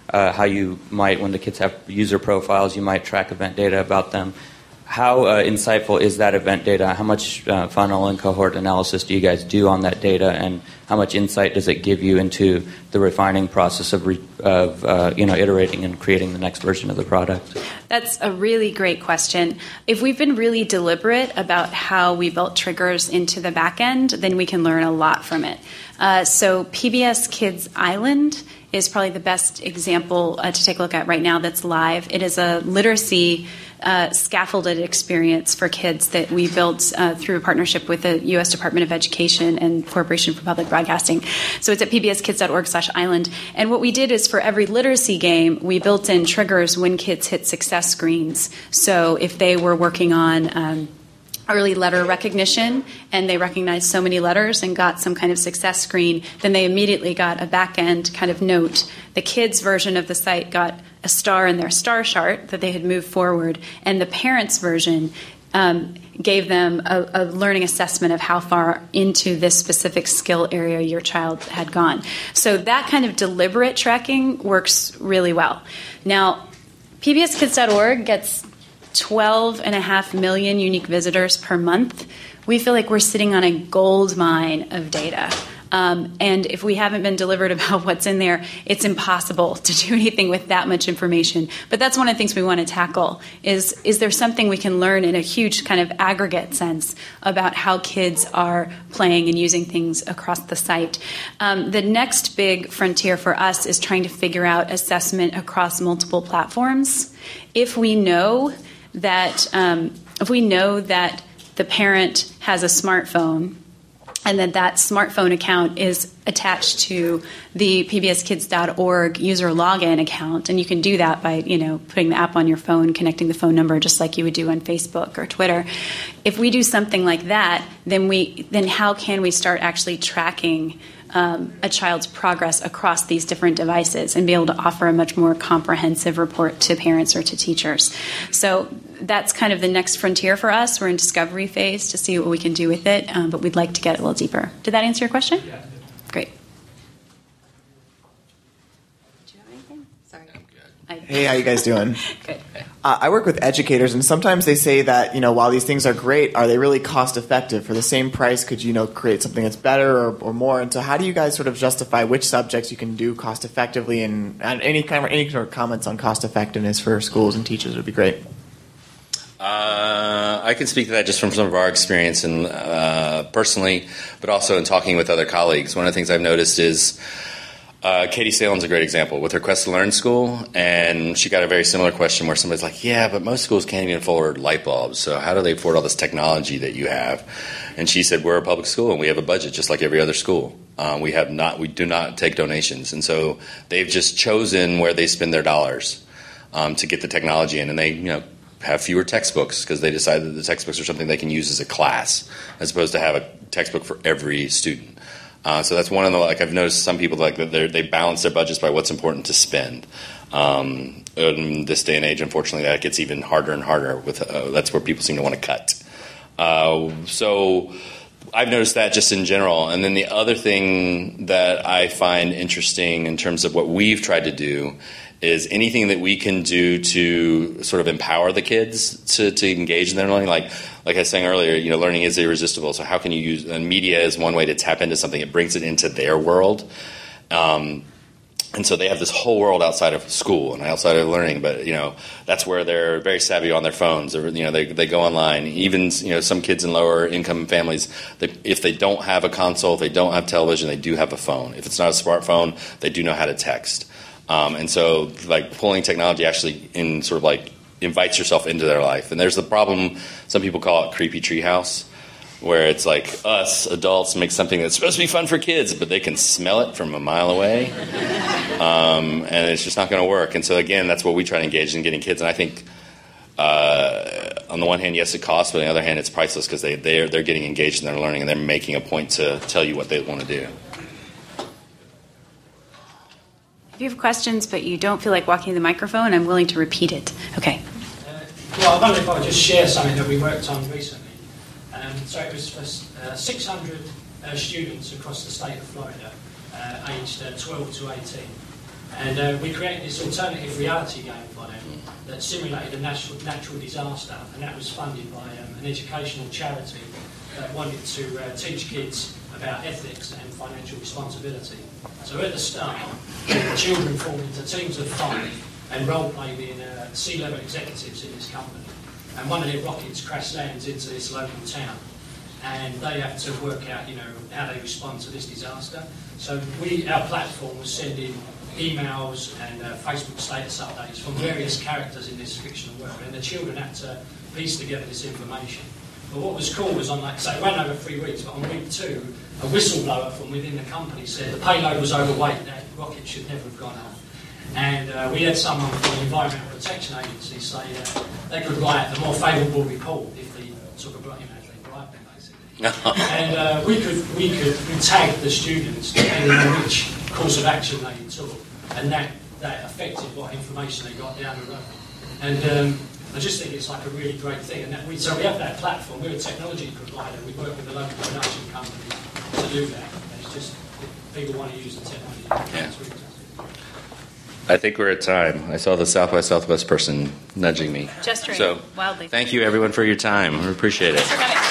uh, how you might, when the kids have user profiles, you might track event data about them. How uh, insightful is that event data? How much uh, funnel and cohort analysis do you guys do on that data, and how much insight does it give you into the refining process of, re- of uh, you know, iterating and creating the next version of the product? That's a really great question. If we've been really deliberate about how we built triggers into the back end, then we can learn a lot from it. Uh, so P B S Kids Island is probably the best example uh, to take a look at right now that's live. It is a literacy uh, scaffolded experience for kids that we built uh, through a partnership with the U S Department of Education and Corporation for Public Broadcasting. So it's at p b s kids dot org slash island. And what we did is for every literacy game, we built in triggers when kids hit success screens. So if they were working on um, early letter recognition and they recognized so many letters and got some kind of success screen, then they immediately got a back-end kind of note. The kids' version of the site got a star in their star chart that they had moved forward, and the parents' version um, gave them a, a learning assessment of how far into this specific skill area your child had gone. So that kind of deliberate tracking works really well. Now, P B S kids dot org gets twelve and a half million unique visitors per month. We feel like we're sitting on a gold mine of data. Um, and if we haven't been delivered about what's in there, it's impossible to do anything with that much information. But that's one of the things we want to tackle is, is there something we can learn in a huge kind of aggregate sense about how kids are playing and using things across the site. Um, the next big frontier for us is trying to figure out assessment across multiple platforms. If we know that um, if we know that the parent has a smartphone and that that smartphone account is attached to the P B S kids dot org user login account, and you can do that by, you know, putting the app on your phone, connecting the phone number just like you would do on Facebook or Twitter. If we do something like that, then we then how can we start actually tracking Um, a child's progress across these different devices and be able to offer a much more comprehensive report to parents or to teachers. So that's kind of the next frontier for us. We're in discovery phase to see what we can do with it, um, but we'd like to get a little deeper. Did that answer your question? Yeah. Great. Do you have anything? Sorry. I'm good. I, Hey, how you guys doing? Good. Uh, I work with educators, and sometimes they say that, you know, while these things are great, are they really cost effective? For the same price, could you, you know, create something that's better or, or more? And so how do you guys sort of justify which subjects you can do cost effectively, and, and any kind of any sort of comments on cost effectiveness for schools and teachers would be great. Uh, I can speak to that just from some of our experience and uh, personally, but also in talking with other colleagues. One of the things I've noticed is Uh, Katie Salem's a great example with her Quest to Learn school, and she got a very similar question where somebody's like, yeah, but most schools can't even afford light bulbs, so how do they afford all this technology that you have? And she said, we're a public school, and we have a budget just like every other school. Uh, we have not, we do not take donations, and so they've just chosen where they spend their dollars um, to get the technology in, and they, you know, have fewer textbooks because they decided that the textbooks are something they can use as a class as opposed to have a textbook for every student. Uh, so that's one of the, like, I've noticed some people like that they balance their budgets by what's important to spend. Um, in this day and age, unfortunately, that gets even harder and harder. With uh, that's where people seem to want to cut. Uh, so I've noticed that just in general. And then the other thing that I find interesting in terms of what we've tried to do is anything that we can do to sort of empower the kids to, to engage in their learning. Like like I was saying earlier, you know, learning is irresistible. So how can you use and media is one way to tap into something. It brings it into their world. Um, and so they have this whole world outside of school and outside of learning. But, you know, that's where they're very savvy on their phones. Or, you know, they they go online. Even, you know, some kids in lower income families, they, if they don't have a console, if they don't have television, they do have a phone. If it's not a smartphone, they do know how to text. Um, and so, like, pulling technology actually in sort of like invites yourself into their life. And there's the problem, some people call it creepy treehouse, where it's like us adults make something that's supposed to be fun for kids, but they can smell it from a mile away. Um, and it's just not going to work. And so, again, that's what we try to engage in getting kids. And I think uh, on the one hand, yes, it costs, but on the other hand, it's priceless because they, they're, they're getting engaged in their learning and they're making a point to tell you what they want to do. If you have questions but you don't feel like walking the microphone, I'm willing to repeat it. Okay. Uh, well, I wonder if I could just share something that we worked on recently. Um, so it was for uh, six hundred uh, students across the state of Florida, uh, aged uh, twelve to eighteen. And uh, we created this alternative reality game for them that simulated a natural, natural disaster, and that was funded by um, an educational charity that wanted to uh, teach kids about ethics and financial responsibility. So at the start, the children formed into teams of five and role-played being uh, C-level executives in this company. And one of their rockets crash lands into this local town. And they have to work out, you know, how they respond to this disaster. So we, our platform was sending emails and uh, Facebook status updates from various characters in this fictional world, and the children had to piece together this information. But what was cool was on, like, so it ran over three weeks, but on week two, a whistleblower from within the company said the payload was overweight, that rocket should never have gone off. And uh, we had someone from the Environmental Protection Agency say uh, they could write a more favourable report if they took a block, you know, if they bribed them, basically. And uh, we could we could tag the students depending on which course of action they took, and that, that affected what information they got down the road. And um, I just think it's like a really great thing. And that we, so we have that platform. We're a technology provider. We work with a local production company to do that. And it's just, people want to use the technology. Yeah. It's really interesting. I think we're at time. I saw the South by Southwest person nudging me. Gesturing so, wildly. Thank you, everyone, for your time. We appreciate it. Thanks for coming.